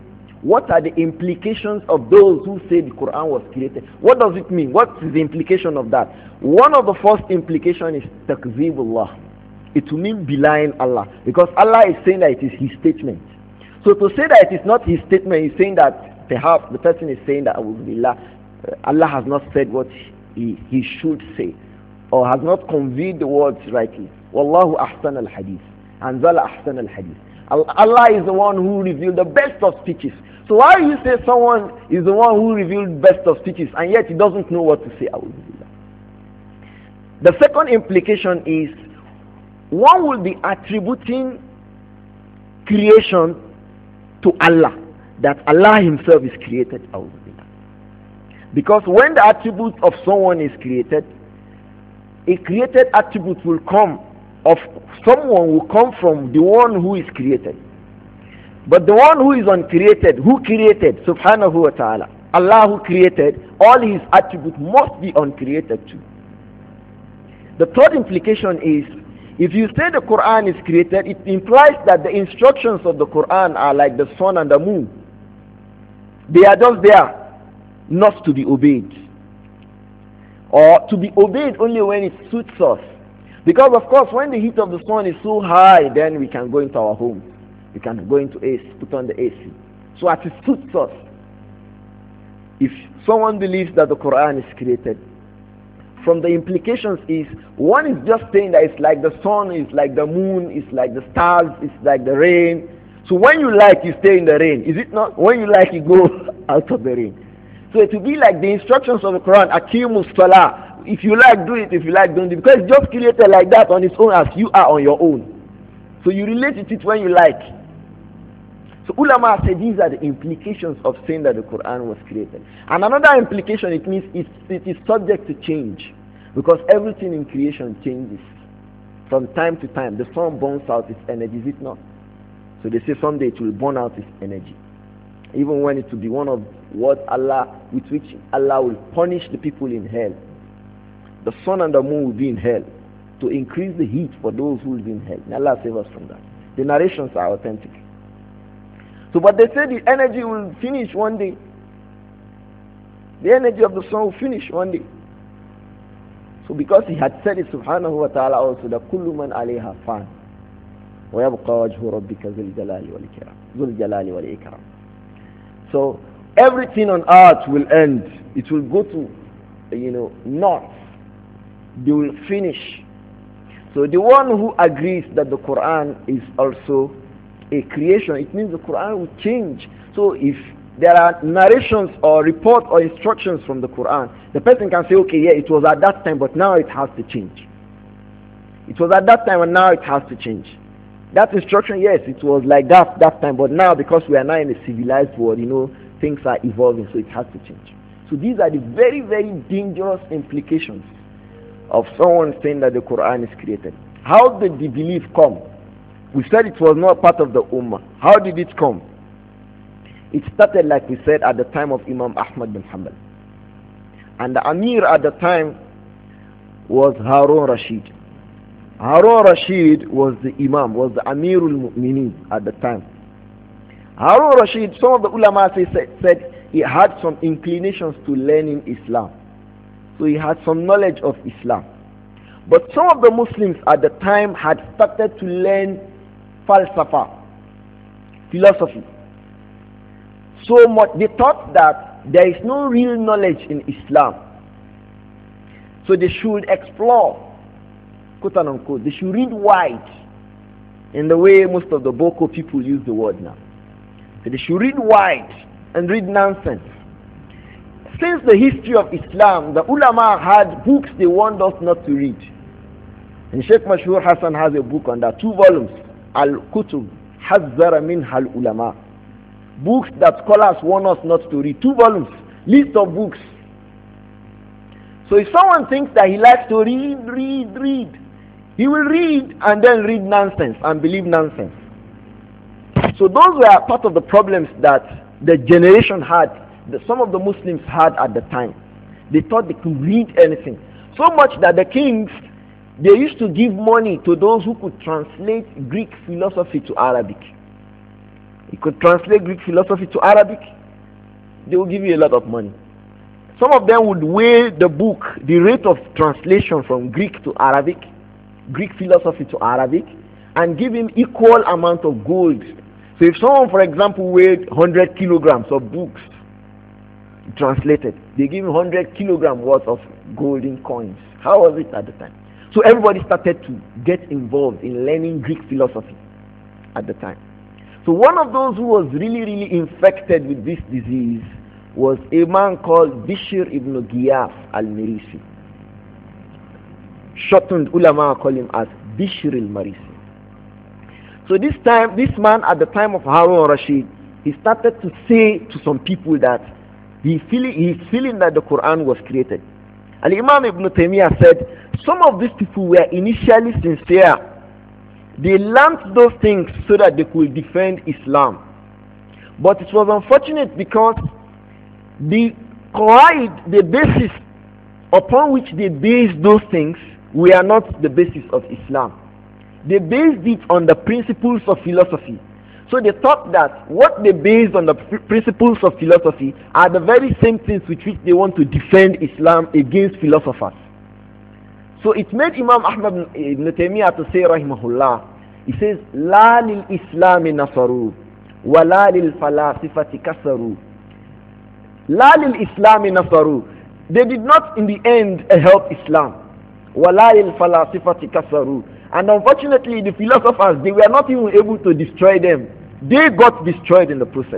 what are the implications of those who say the Quran was created? What does it mean? What is the implication of that? One of the first implication is takzibullah. It will mean belying Allah, because Allah is saying that it is his statement. So to say that it is not his statement, he's saying that perhaps the person is saying that Allah has not said what he should say, or has not conveyed the words rightly. Wallahu ahsan al-hadith. Anzala ahsan al-hadith. Allah is the one who revealed the best of speeches. So why you say someone is the one who revealed best of speeches and yet he doesn't know what to say? The second implication is one will be attributing creation to Allah, that Allah himself is created. Because when the attribute of someone is created, a created attribute will come of someone will come from the one who is created. But the one who is uncreated, who created, subhanahu wa ta'ala, Allah who created, all his attributes must be uncreated too. The third implication is, if you say the Quran is created, it implies that the instructions of the Quran are like the sun and the moon. They are just there, not to be obeyed. Or to be obeyed only when it suits us. Because of course, when the heat of the sun is so high, then we can go into our home. We can go into AC, put on the AC. So as it suits us. If someone believes that the Quran is created, from the implications is, one is just saying that it's like the sun, it's like the moon, it's like the stars, it's like the rain. So when you like, you stay in the rain. Is it not? When you like, you go out of the rain. So it will be like the instructions of the Quran, Aqimus Salah. If you like, do it. If you like, don't do it. Because it's just created like that on its own as you are on your own. So you relate to it when you like. So ulama said these are the implications of saying that the Quran was created. And another implication, it means it is subject to change. Because everything in creation changes. From time to time, the sun burns out its energy, is it not? So they say someday it will burn out its energy. Even when it will be one of with which Allah will punish the people in hell. The sun and the moon will be in hell to increase the heat for those who will be in hell. May Allah save us from that. The narrations are authentic. So, but they say the energy will finish one day. The energy of the sun will finish one day. So because he had said it, subhanahu wa ta'ala, also, that kullu man alayha fan wa yabqa wajhu rabbika dhul jalali wal ikram. So everything on earth will end. It will go to, naught. They will finish. So the one who agrees that the Quran is also a creation, it means the Quran will change. So if there are narrations or reports or instructions from the Quran, the person can say, okay, yeah, it was at that time, but now it has to change. It was at that time and now it has to change. That instruction, yes, it was like that time, but now because we are now in a civilized world, things are evolving, so it has to change. So these are the very, very dangerous implications of someone saying that the Quran is created. How did the belief come? We said it was not part of the Ummah. How did it come? It started, like we said, at the time of Imam Ahmad bin Hanbal. And the Amir at the time was Harun Rashid. Harun Rashid was the Imam, was the Amirul Mu'mineen at the time. Harun Rashid, some of the ulama said he had some inclinations to learning Islam. So he had some knowledge of Islam. But some of the Muslims at the time had started to learn falsafa, philosophy. So much, they thought that there is no real knowledge in Islam. So they should explore, quote unquote, they should read wide, in the way most of the Boko people use the word now. So they should read wide and read nonsense. Since the history of Islam, the ulama had books they want us not to read. And Sheikh Mashhur Hassan has a book on that, 2 volumes, Al-Kutub Hazzara Minha Al-Ulama. Books that scholars want us not to read, 2 volumes, list of books. So if someone thinks that he likes to read, he will read and then read nonsense and believe nonsense. So those were part of the problems that the generation had, that some of the Muslims had at the time. They thought they could read anything. So much that the kings, they used to give money to those who could translate Greek philosophy to Arabic. You could translate Greek philosophy to Arabic. They will give you a lot of money. Some of them would weigh the book, the rate of translation from Greek to Arabic, Greek philosophy to Arabic, and give him equal amount of gold. So if someone, for example, weighed 100 kilograms of books translated, they give him 100 kilogram worth of golden coins. How was it at the time? So everybody started to get involved in learning Greek philosophy at the time. So one of those who was really infected with this disease was a man called Bishr ibn Giyaf al-Marisi. Shortened ulama call him as Bishr al-Marisi. So this man at the time of Harun al-Rashid, he started to say to some people that he's feeling that the Quran was created. Al-Imam Ibn Taymiyyah said, some of these people were initially sincere. They learned those things so that they could defend Islam. But it was unfortunate because the qawaid, the basis upon which they based those things, were not the basis of Islam. They based it on the principles of philosophy. So they thought that what they based on the principles of philosophy are the very same things with which they want to defend Islam against philosophers. So it made Imam Ahmad ibn Taymiyyah to say, rahimahullah, he says, La lil Islami nasaru, wa la lil falasifati kasaru. La lil Islami nasaru. They did not in the end help Islam. Wa la lil falasifati kasaru. And unfortunately, the philosophers, they were not even able to destroy them. They got destroyed in the process.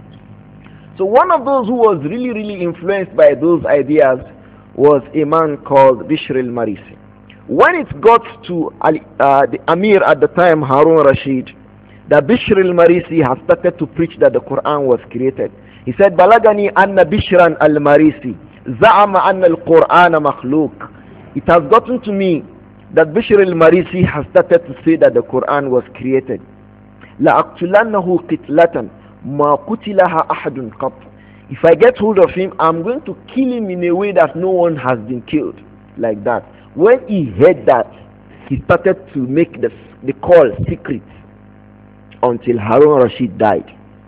So one of those who was really influenced by those ideas was a man called Bishr al-Marisi. When it got to the Amir at the time, Harun Rashid, that Bishr al-Marisi has started to preach that the Quran was created. He said, Balagani anna Bishran al-Marisi za'ama anna al-Quran makhluq. It has gotten to me that Bishr al-Marisi has started to say that the Quran was created. لَأَقْتُلَنَّهُ قِتْلَةً مَا قُتِلَهَا أَحَدٌ قَطْ. If I get hold of him, I'm going to kill him in a way that no one has been killed. Like that. When he heard that, he started to make the call secret until Harun Rashid died.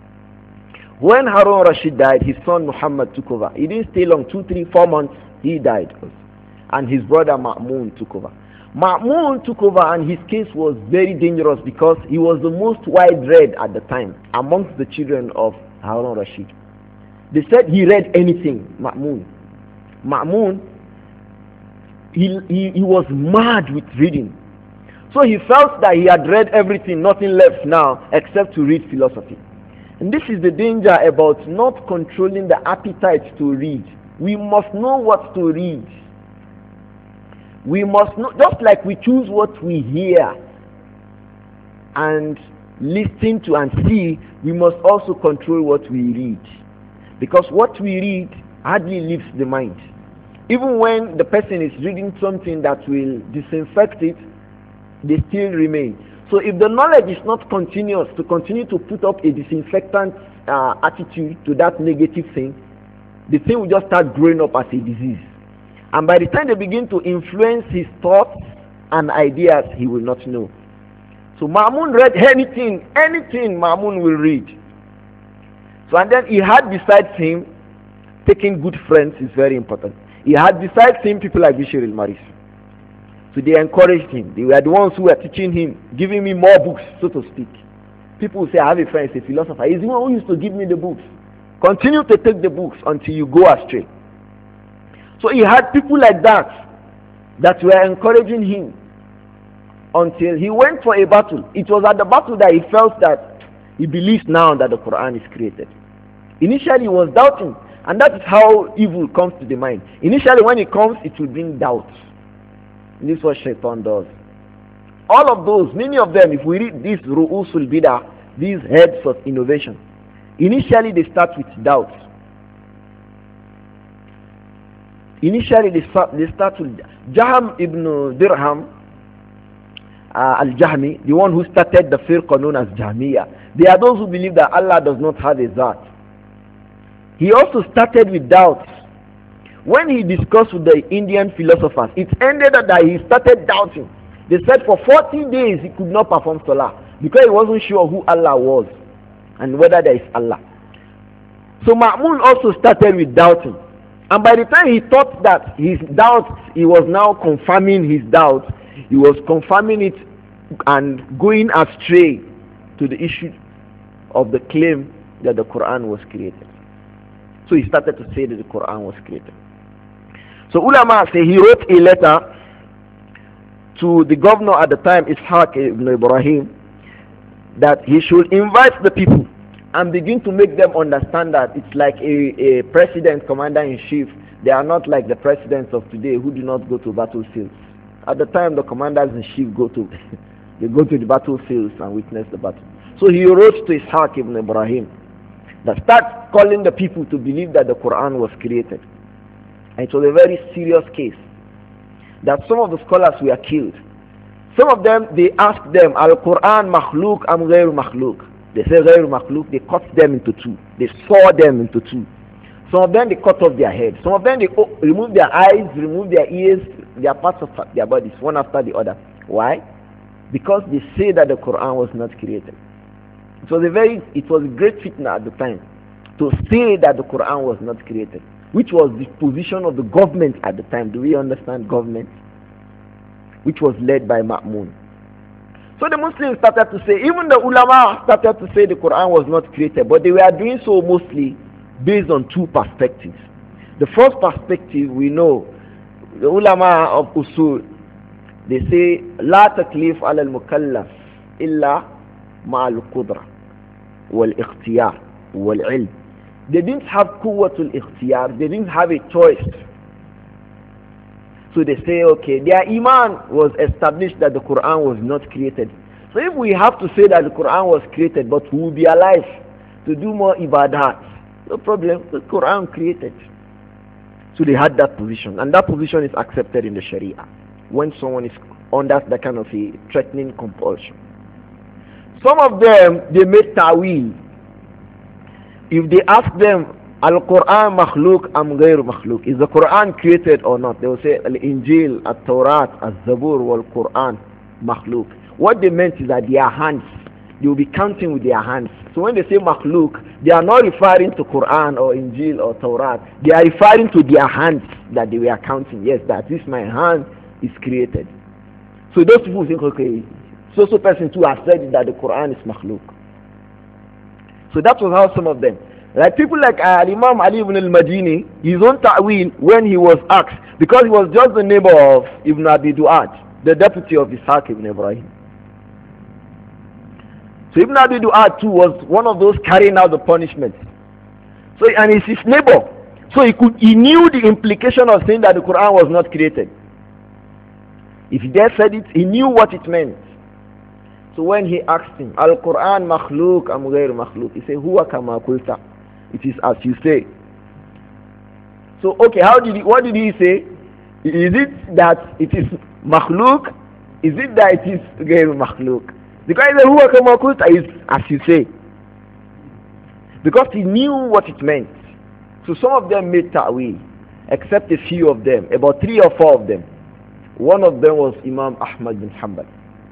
When Harun Rashid died, his son Muhammad took over. He didn't stay long, 2, 3, 4 months, he died. And his brother Ma'mun took over. Ma'mun took over, and his case was very dangerous because he was the most wide-read at the time amongst the children of Harun Rashid. They said he read anything, Ma'mun. Ma'mun, he was mad with reading. So he felt that he had read everything, nothing left now except to read philosophy. And this is the danger about not controlling the appetite to read. We must know what to read. We must know, just like we choose what we hear and listen to and see, we must also control what we read. Because what we read hardly leaves the mind. Even when the person is reading something that will disinfect it, they still remain. So if the knowledge is not continuous, to continue to put up a disinfectant attitude to that negative thing, the thing will just start growing up as a disease. And by the time they begin to influence his thoughts and ideas, he will not know. So Ma'mun read anything Ma'mun will read. So and then he had besides him, taking good friends is very important. He had besides him people like Bishr al-Marisi. So they encouraged him. They were the ones who were teaching him, giving me more books, so to speak. People will say, I have a friend, he's a philosopher. He's the one who used to give me the books. Continue to take the books until you go astray. So he had people like that were encouraging him until he went for a battle. It was at the battle that he felt that he believes now that the Quran is created. Initially he was doubting, and that is how evil comes to the mind. Initially when it comes, it will bring doubt. And this is what Shaitan does. All of those, many of them, if we read these Ru'usul Bidah, these heads of innovation, initially they start with doubt. Initially they start with Jaham ibn Dirham al-Jahmi, the one who started the firqa known as Jahmiyyah. They are those who believe that Allah does not have a Zat. He also started with doubts. When he discussed with the Indian philosophers, it ended that he started doubting. They said for 40 days he could not perform Salah because he wasn't sure who Allah was. and whether there is Allah. So Ma'mun also started with doubting. And by the time he thought that his doubts, he was now confirming his doubts, he was confirming it and going astray to the issue of the claim that the Quran was created. So he started to say that the Quran was created. So ulama say he wrote a letter to the governor at the time, Ishaq ibn Ibrahim, that he should invite the people and begin to make them understand that it's like a president, commander-in-chief. They are not like the presidents of today who do not go to battlefields. At the time, the commanders-in-chief they go to the battlefields and witness the battle. So he wrote to Ishaq ibn Ibrahim that start calling the people to believe that the Quran was created. And it was a very serious case that some of the scholars were killed. Some of them, they asked them, Al-Quran makhluk am ghayr makhluk? They say ghayr makhluk. They cut them into two. They saw them into two. Some of them, they cut off their heads. Some of them, they remove their eyes, remove their ears, their parts of their bodies, one after the other. Why? Because they say that the Quran was not created. It was a great fitna at the time to say that the Quran was not created, which was the position of the government at the time. Do we understand government? Which was led by Ma'mun. So the Muslims started to say, even the ulama started to say the Quran was not created, but they were doing so mostly based on two perspectives. The first perspective, we know, the ulama of usul, they say, لا تكليف على المكلف إلا مع القدرة والاختيار والعلم. They didn't have quwwatul ikhtiyar, they didn't have a choice. So they say, okay, their iman was established that the Quran was not created. So if we have to say that the Quran was created, but we will be alive to do more ibadat, no problem, the Quran created. So they had that position, and that position is accepted in the Sharia when someone is under that kind of a threatening compulsion. Some of them, they made ta'wil. If they ask them, Al-Quran makhluk am ghayr makhluk, is the Quran created or not? They will say, Al-Injil, Al-Tawrat, Al-Zabur, Wal-Quran makhluk. What they meant is that their hands, they will be counting with their hands. So when they say makhluk, they are not referring to Quran or Injil or Tawrat. They are referring to their hands that they were counting. Yes, that this my hand is created. So those people think, okay, so person too has said that the Quran is makhluk. So that was how some of them, like people like Imam Ali ibn al-Madini, his own ta'wil when he was asked, because he was just the neighbor of Ibn Abi Du'ad, the deputy of Ishaq ibn Ibrahim. So Ibn Abi Du'ad too was one of those carrying out the punishment. So, and he's his neighbor. So he knew the implication of saying that the Quran was not created. If he just said it, he knew what it meant. So when he asked him, Al-Quran makhluk am ghayr makhluk, he said, Huwa kama kulta. It is as you say. So okay, what did he say? Is it that it is makhluk? Is it that it is ghayr makhluk? Because the Huwa kama kulta is as you say. Because he knew what it meant. So some of them made ta'wil, except a few of them, about 3 or 4 of them. One of them was Imam Ahmad bin Hanbal.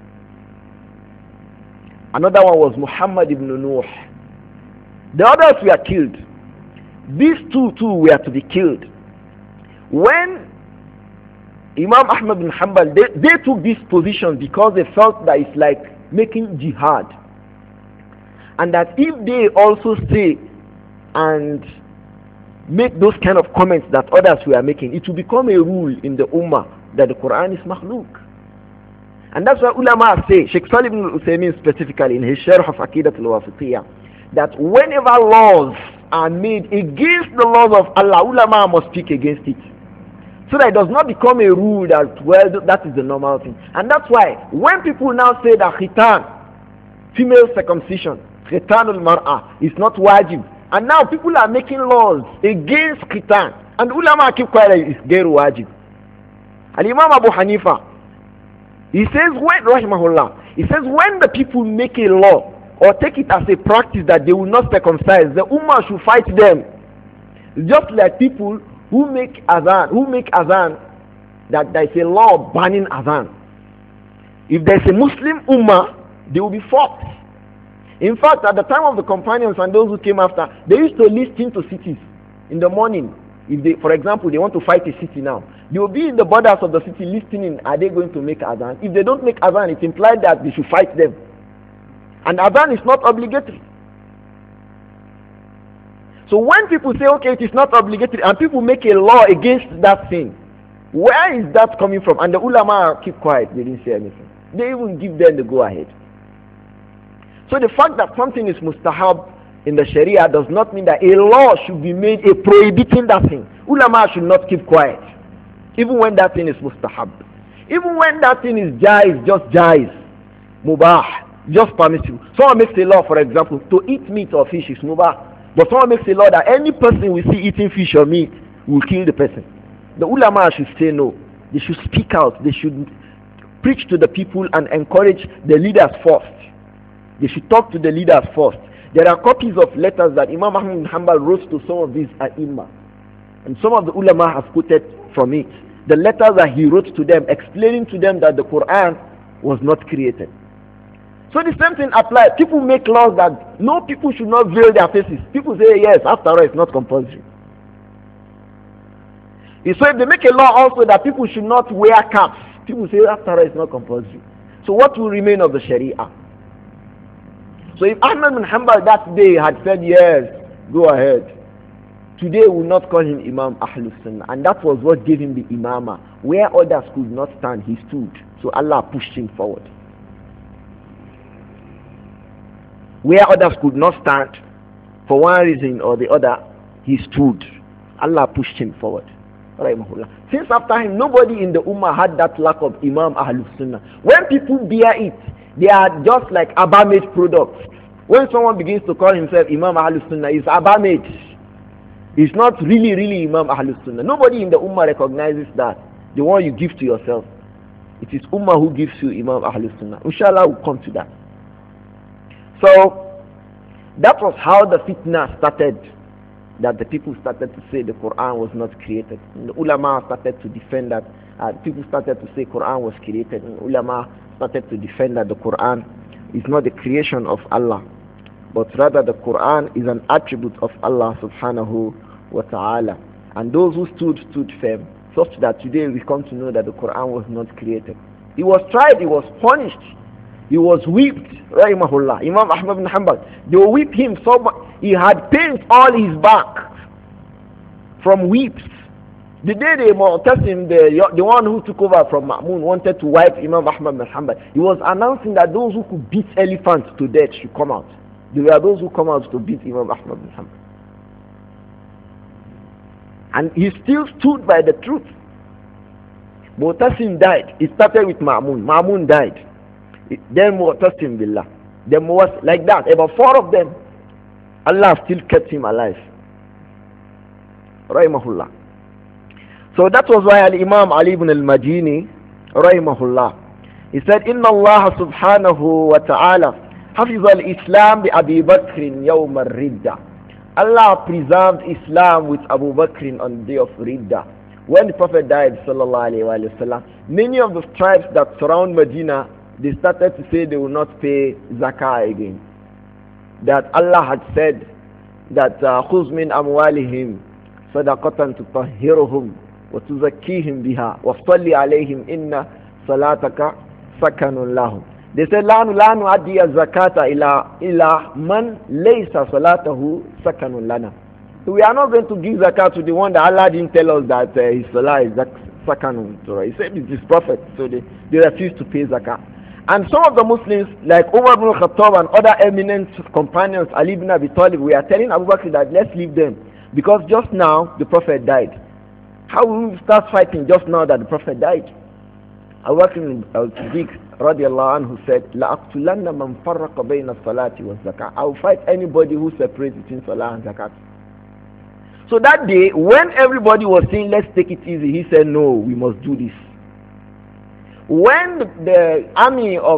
Another one was Muhammad ibn Nuh. The others were killed. These two were to be killed. When Imam Ahmad bin Hanbal, they took this position because they felt that it's like making jihad. And that if they also say and make those kind of comments that others were making, it will become a rule in the Ummah that the Quran is makhluk. And that's why ulama say, Sheikh Salih ibn al-Uthaymeen specifically in his Sharh of Aqidat al-Wasitiyah, that whenever laws are made against the laws of Allah, ulama must speak against it. So that it does not become a rule that, well, that is the normal thing. And that's why when people now say that khitan, female circumcision, khitan al-mar'ah, is not wajib, and now people are making laws against khitan, and ulama keep quiet, it's ghayr wajib. And Imam Abu Hanifa, he says when the people make a law or take it as a practice that they will not circumcise, the Ummah should fight them. Just like people who make azan, that there is a law banning azan. If there is a Muslim Ummah, they will be fought. In fact, at the time of the companions and those who came after, they used to listen to cities in the morning. If they, for example, they want to fight a city now, they will be in the borders of the city listening. Are they going to make adhan? If they don't make adhan, it implies that they should fight them. And adhan is not obligatory. So when people say, okay, it is not obligatory, and people make a law against that thing, where is that coming from? And the ulama keep quiet, they didn't say anything. They even give them the go ahead. So the fact that something is mustahab in the Sharia does not mean that a law should be made a prohibiting that thing. Ulama should not keep quiet, even when that thing is mustahab. Even when that thing is jaiz, just jaiz, mubah, just permissible. Someone makes a law, for example, to eat meat or fish is mubah. But someone makes a law that any person we see eating fish or meat will kill the person. The ulama should say no. They should speak out. They should preach to the people and encourage the leaders first. They should talk to the leaders first. There are copies of letters that Imam Ahmad bin Hanbal wrote to some of these ai and some of the ulama have quoted from it. The letters that he wrote to them, explaining to them that the Quran was not created. So the same thing applies. People make laws that no, people should not veil their faces. People say yes, after all, it's not compulsory. So if they make a law also that people should not wear caps, people say after all, it's not compulsory. So what will remain of the Sharia? So if Ahmad bin Hanbal that day had said yes, go ahead, today we will not call him Imam Ahlus Sunnah. And that was what gave him the imamah. Where others could not stand, he stood. So Allah pushed him forward. Where others could not stand, for one reason or the other, he stood. Allah pushed him forward. Since after him, nobody in the Ummah had that lack of Imam Ahlus Sunnah. When people bear it, they are just like Abba-made products. When someone begins to call himself Imam Ahlus Sunnah, he's Abba-made. He's not really Imam Ahlus Sunnah. Nobody in the Ummah recognizes that. The one you give to yourself. It is Ummah who gives you Imam Ahlus Sunnah. Inshallah, we'll come to that. So, that was how the fitna started. That the people started to say the Quran was not created. And the ulama started to defend that. People started to say Quran was created. And ulama started to defend that the Quran is not the creation of Allah, but rather the Quran is an attribute of Allah subhanahu wa ta'ala. And those who stood firm, such that today we come to know that the Quran was not created. He was tried, he was punished, he was whipped, rahimahullah. Imam Ahmad bin Hanbal, they will whip him so much, he had pains all his back from whips. The day the Mu'tasim, the one who took over from Ma'mun, wanted to wipe Imam Ahmad bin Hanbal, he was announcing that those who could beat elephants to death should come out. There were those who come out to beat Imam Ahmad bin Hanbal. And he still stood by the truth. Mu'tasim died. It started with Ma'mun. Ma'mun died. Then Mu'tasim billah. Then was like that. About 4 of them. Allah still kept him alive. Rahimahullah. So that was why Al-Imam Ali ibn al-Madini, rahimahullah, he said, Inna Allah subhanahu wa ta'ala hafiz al-Islam bi Abi Bakr yawm al-Ridda. Allah preserved Islam with Abu Bakr on the day of Ridda. When the Prophet died, sallallahu alayhi wa sallam, many of the tribes that surround Medina, they started to say they will not pay zakah again. That Allah had said that خُذْ مِنْ أَمْوَالِهِمْ صَدَقَةً تُطَهِّرُهُمْ وَتُزَكِّيهِمْ بِهَا وَصَلِّ عَلَيْهِمْ إِنَّ صَلَاتَكَ سَكَنٌ لَهُمْ. They said, لَا نُؤَدِّيَ الزَّكَاةَ إِلَى مَنْ لَيْسَ صَلَاتَهُ سَكَنٌ لَنَا. So we are not going to give zakat to the one that Allah didn't tell us that his salah is sakanun. He said it's his prophet, so they refused to pay zakat. And some of the Muslims, like Umar ibn Khattab and other eminent companions, Ali ibn Abi Talib, we are telling Abu Bakr that let's leave them, because just now the Prophet died. How will we start fighting just now that the Prophet died? Abu Bakr al-Siddiq radiallahu anhu said, لَأَقْتُلَنَّ مَنْ فَرَّقَ بَيْنَ الصَّلَاةِ وَالزَّكَاةِ. I will fight anybody who separates between salah and zakat. So that day, when everybody was saying, let's take it easy, he said, no, we must do this. When the army of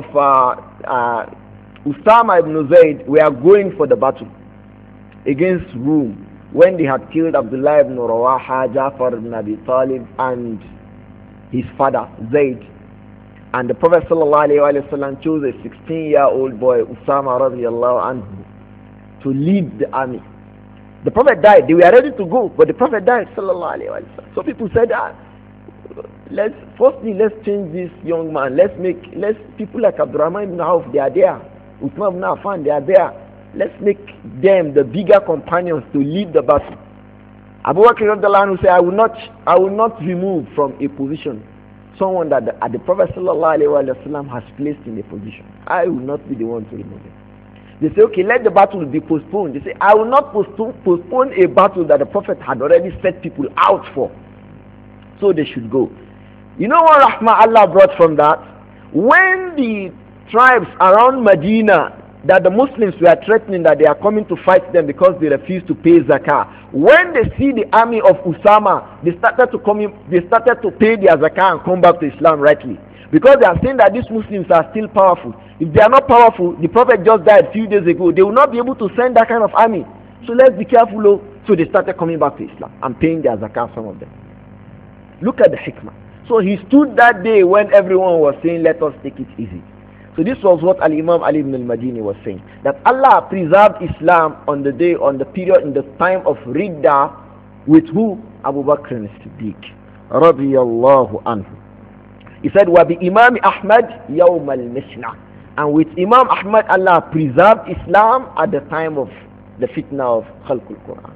Usama ibn Zayd were going for the battle against Rome, when they had killed Abdullah ibn Rawaha, Jafar ibn Abi Talib, and his father Zayd, And the Prophet ﷺ chose a 16-year-old boy, Usama radiallahu anhu, to lead the army. The Prophet died. They were ready to go, but the Prophet died, sallallahu alayhi wa sallam. So people said, let's change this young man. Let's people like Abdurrahman ibn Auf, they are there. Uthman ibn Affan, they are there. Let's make them the bigger companions to lead the battle. Abu Bakr radiallahu anhu said, I will not remove from a position someone that the Prophet sallallahu alayhi wa sallam has placed in a position. I will not be the one to remove it. They say, okay, let the battle be postponed. They say, I will not postpone a battle that the Prophet had already set people out for. So they should go. You know what rahmah Allah brought from that? When the tribes around Medina, that the Muslims were threatening that they are coming to fight them because they refused to pay zakah, when they see the army of Usama, they started to pay their zakah and come back to Islam rightly. Because they are saying that these Muslims are still powerful. If they are not powerful, the Prophet just died a few days ago, they will not be able to send that kind of army. So let's be careful. So they started coming back to Islam and paying their zakah, some of them. Look at the hikmah. So he stood that day when everyone was saying, let us take it easy. So this was what Al-Imam Ali ibn al-Madini was saying. That Allah preserved Islam on the period, in the time of Ridda, with who? Abu Bakr as-Siddiq. Radiyallahu anhu. He said, وَبِ Imam Ahmad يَوْمَ الْمِسْنَةِ. And with Imam Ahmad, Allah preserved Islam at the time of the fitna of Khalqul Quran.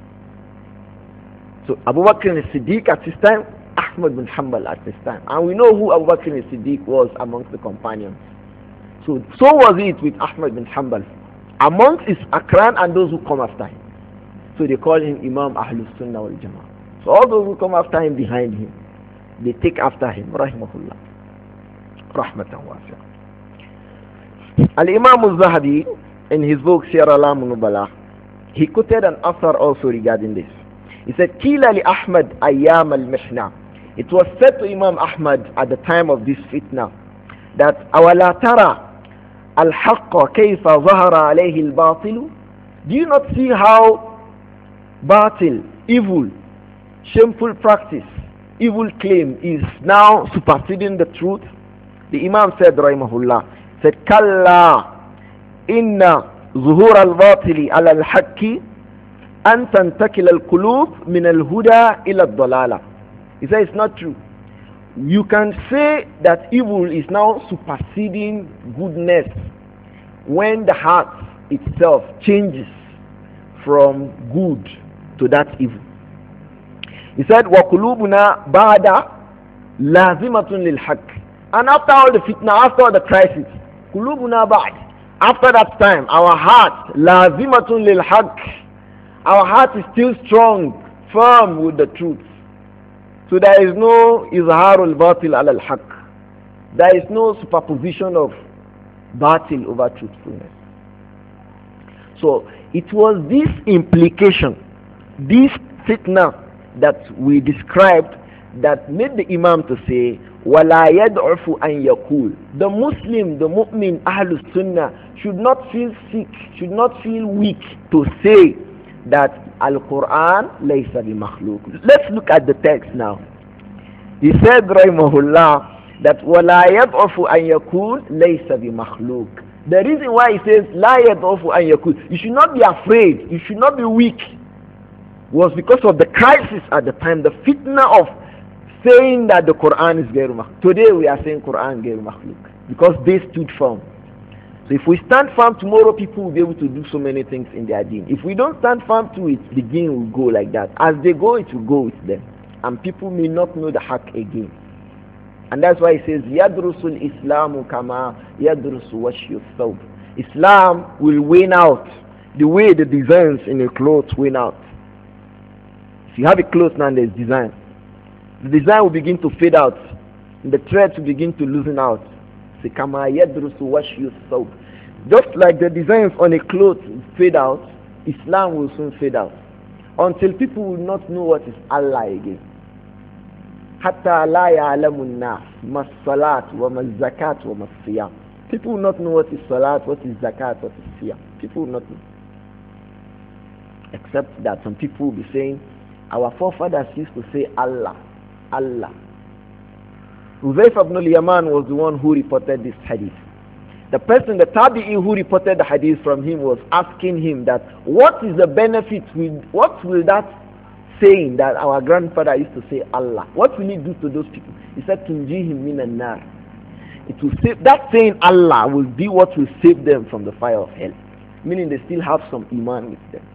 So Abu Bakr as-Siddiq at his time, Ahmad bin Hanbal at this time. And we know who Abu Bakr as-Siddiq was amongst the companions. So was it with Ahmad bin Hanbal, amongst his Akran and those who come after him. So they call him Imam Ahlus Sunnah wal Jama'ah. So all those who come after him, behind him, they take after him, rahimahullah, rahmatan wasi'ah. Al-Imam al-Zahabi, in his book Siyar A'lam an-Nubala, he quoted an author also regarding this. He said, Kila li Ahmad ayyam al-mihna. It was said to Imam Ahmad at the time of this fitna that awala tara al-haqqa kayfa zahara alayhi al-batil. Do you not see how batil, evil, shameful practice, evil claim is now superseding the truth? The Imam said, rahimahullah, said, Kalla inna zuhur al-batili ala al-haqqi an tantakil al-qulub min al-huda ila al-dalala. He said, it's not true. You can say that evil is now superseding goodness when the heart itself changes from good to that evil. He said, وَقُلُوبُنَا بَعْدَ لَازِمَةٌ لِلْحَقِّ. And after all the fitna, after all the crisis, قُلُوبُنَا بَعْدَ. After that time, our heart, لَازِمَةٌ لِلْحَقِّ. Our heart is still strong, firm with the truth. So there is no izharul batil ala al-haq. There is no superposition of batil over truthfulness. So it was this implication, this fitna that we described, that made the Imam to say, وَلَا يَدْعُفُ أَنْ يَقُولُ. The Muslim, the mu'min, Ahlus Sunnah should not feel sick, should not feel weak to say that Al-Quran laysa bi-makhluq. Let's look at the text now. He said, rahimahullah, that وَلَا يَدْعُفُ أَنْ يَقُولُ لَيْسَ بِمَخْلُوقٍ. The reason why he says لَا يَدْعُفُ أَنْ يَقُولُ, you should not be afraid, you should not be weak, was because of the crisis at the time, the fitna of saying that the Quran is Ghayru Makhluq. Today we are saying Quran Ghayru Makhluq because they stood firm. So if we stand firm, tomorrow people will be able to do so many things in their deen. If we don't stand firm to it, the deen will go like that. As they go, it will go with them. And people may not know the haqq again. And that's why he says, Yadrusul Islamu kama yadrusu washyu thawb. Islam will wane out the way the designs in a cloth wane out. If you have a cloth now and there's design, the design will begin to fade out. And the threads will begin to loosen out. Kama yadrusu washyu thawb. Just like the designs on a cloth fade out, Islam will soon fade out. Until people will not know what is Allah again. Hatta la ya'lamu an-nas ma as-salat wa ma az-zakat wa ma as-siyam. People will not know what is salat, what is zakat, what is siyam. People will not know. Except that some people will be saying, our forefathers used to say Allah, Allah. Huzaifa ibn al-Yaman was the one who reported this hadith. The person, the tabi'i who reported the hadith from him, was asking him that what is the benefit, what will that saying that our grandfather used to say Allah, what will it do to those people? He said, tunjihim minan nar. It will save, that saying Allah will be what will save them from the fire of hell. Meaning they still have some iman with them.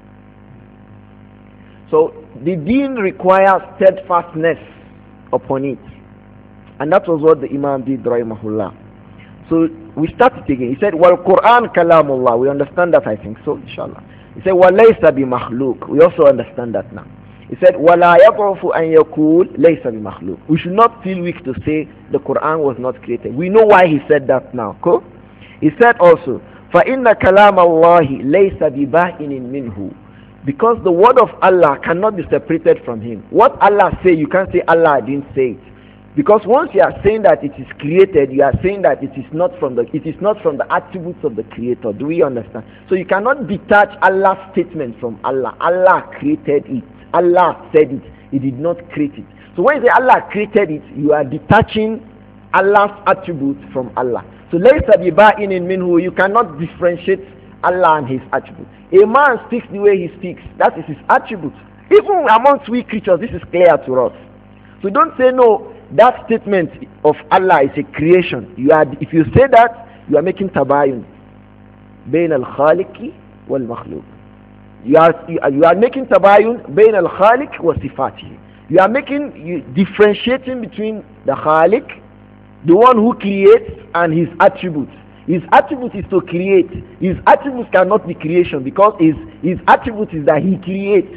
So the deen requires steadfastness upon it. And that was what the Imam did, rahimahullah. So we start it again. He said, Wal Quran kalamullah. We understand that, I think so, inshallah. He said, Walaysa bi makhluk. We also understand that now. He said, Wala yad'ufu an yakul laysa bi makhluk. We should not feel weak to say the Quran was not created. We know why he said that now. Cool? He said also, فَإِنَّ كَلَامَ اللَّهِ لَيْسَ بِبَائِنٍ مِنْهُ. Because the word of Allah cannot be separated from him. What Allah say, you can't say Allah didn't say it. Because once you are saying that it is created, you are saying that it is not from the attributes of the creator. Do we understand? So you cannot detach Allah's statement from Allah. Allah created it. Allah said it. He did not create it. So when you say Allah created it, you are detaching Allah's attributes from Allah. So laysa biba'inin minhu, you cannot differentiate Allah and his attributes. A man speaks the way he speaks. That is his attribute. Even amongst we creatures, this is clear to us. So don't say no. That statement of Allah is a creation. If you say that, you are making tabayun bain al-khaliqi wal-makhluq. You are making tabayun bain al-khaliq wa sifatihi. You are differentiating between the khaliq, the one who creates, and his attributes. His attribute is to create. His attributes cannot be creation because his attribute is that he creates.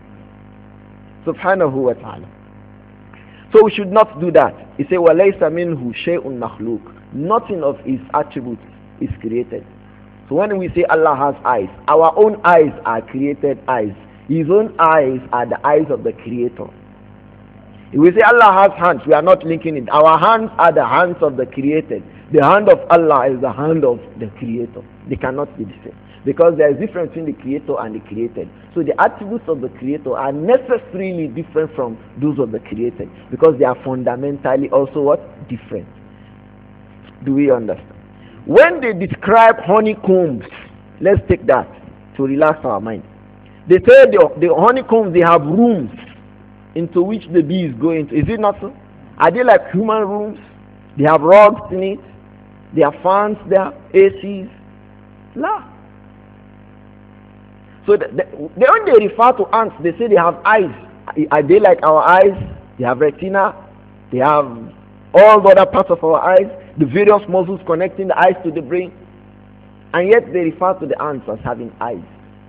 Subhanahu wa ta'ala. So we should not do that. He said, وَلَيْسَ مِنْهُ شَيْءٌ مَخْلُوقٌ. Nothing of his attributes is created. So when we say Allah has eyes, our own eyes are created eyes. His own eyes are the eyes of the Creator. If we say Allah has hands, we are not linking it. Our hands are the hands of the created. The hand of Allah is the hand of the Creator. They cannot be the same. Because there is difference between the Creator and the created. So the attributes of the Creator are necessarily different from those of the created. Because they are fundamentally also what? Different. Do we understand? When they describe honeycombs, let's take that to relax our mind. They say the honeycombs, they have rooms into which the bees go into. Is it not so? Are they like human rooms? They have rugs in it. They have fans there, ACs. La. So when they refer to ants, they say they have eyes. Are they like our eyes? They have retina. They have all the other parts of our eyes, the various muscles connecting the eyes to the brain. And yet they refer to the ants as having eyes.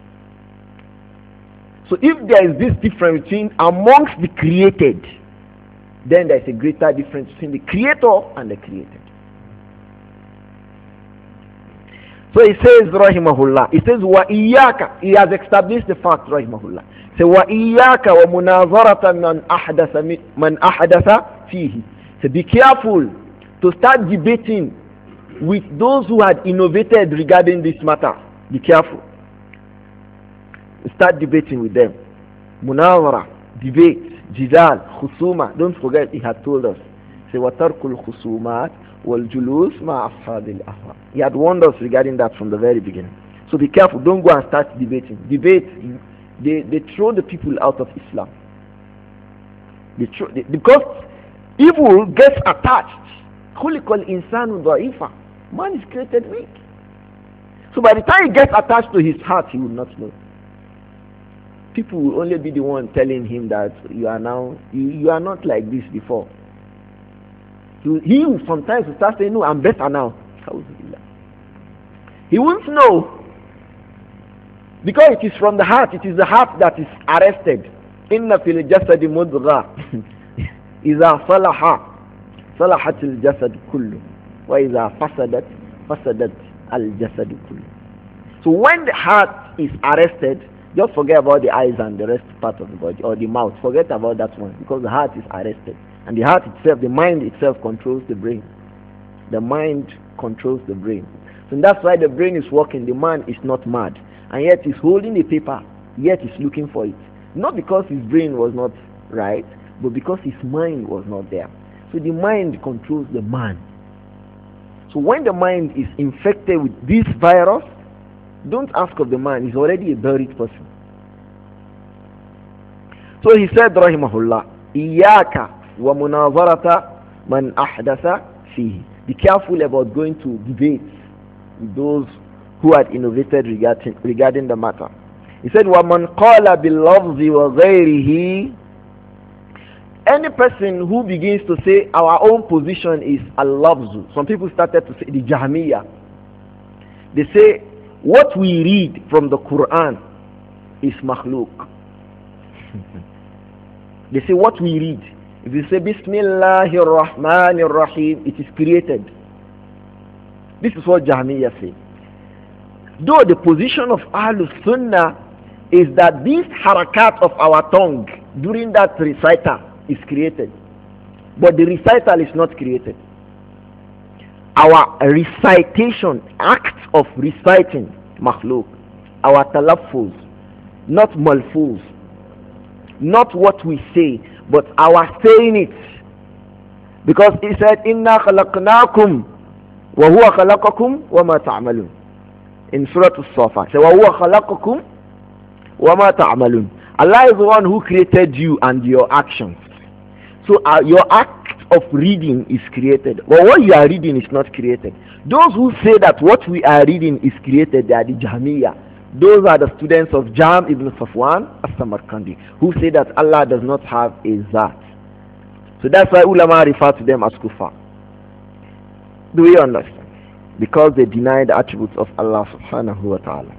So if there is this difference between amongst the created, then there is a greater difference between the Creator and the created. So he says, rahimahullah, he says, wa iyaka, he has established the fact, rahimahullah. So wa iyaka wa munazaratan man ahdatha fihi. So be careful to start debating with those who had innovated regarding this matter. Be careful. Start debating with them. Munazara, debate, jidal, khusuma. Don't forget he had told us. Say, wa tarkul khusumat wal julus ma ashabil ahwa. He had warned us regarding that from the very beginning. So be careful. Don't go and start debating. Debate, they throw the people out of Islam. Because evil gets attached. Khuliqal insanu da'ifa. Man is created weak. So by the time he gets attached to his heart, he will not know. People will only be the one telling him that you are not like this before. He will sometimes start saying, no, I'm better now. He won't know. Because it is from the heart. It is the heart that is arrested. Inna fil jasadi mudgha. Iza salaha. Salahat al jasad kullu. Wa iza fasadat. Fasadat al jasad kullu. So when the heart is arrested, just forget about the eyes and the rest part of the body, or the mouth. Forget about that one, because the heart is arrested. And the heart itself, the mind itself controls the brain. The mind controls the brain. So that's why the brain is working. The man is not mad. And yet he's holding a paper, yet he's looking for it. Not because his brain was not right, but because his mind was not there. So the mind controls the man. So when the mind is infected with this virus, don't ask of the man. He's already a buried person. So he said, rahimahullah, Iyaka wa munazarata man ahdasa fihi. Be careful about going to debate with those who had innovated regarding the matter. He said, وَمَنْ قَالَ بِاللَّفْظِ وَغَيْرِهِ. Any person who begins to say our own position is al-lafzu. Some people started to say the Jahmiyyah. They say what we read from the Quran is makhluk. They say what we read. If you say Bismillahir Rahmanir Rahim, it is created. This is what Jahmiyyah say. Though the position of Ahlus Sunnah is that this harakat of our tongue during that recital is created, but the recital is not created. Our recitation, act of reciting, makhluk. Our talaffuz, not malfuz. Not what we say, but our saying it. Because he said, Inna khalaqnakum wa huwa khalaqakum wa ma ta'malun. In Surah As-Safa. So, wa huwa khalaqakum wa ma ta'malun. Allah is the one who created you and your actions. So your act of reading is created. But what you are reading is not created. Those who say that what we are reading is created, they are the Jahmiyyah. Those are the students of Jam ibn Safwan as-Samarkandi, who say that Allah does not have a Zat. So that's why ulama refer to them as kuffar. Do we understand? Because they deny the attributes of Allah subhanahu wa ta'ala.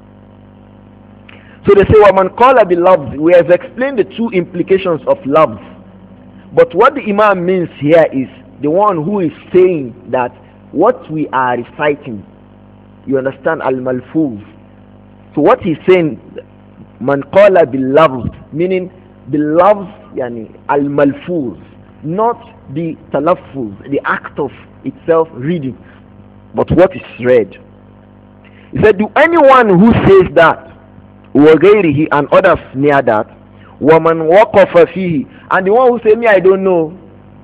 So they say, وَمَنْ قَالَ بِاللَّفْظِ. We have explained the two implications of love. But what the Imam means here is the one who is saying that what we are reciting, you understand, al-malfuz. So what he's saying, man qala bil lafz, meaning the lafz, yani al-malfuz, not the talaffuz, the act of itself reading, but what is read. He said, do anyone who says that, wa ghayrihi, and others near that, wa man waqafa fihi, and the one who say, me I don't know,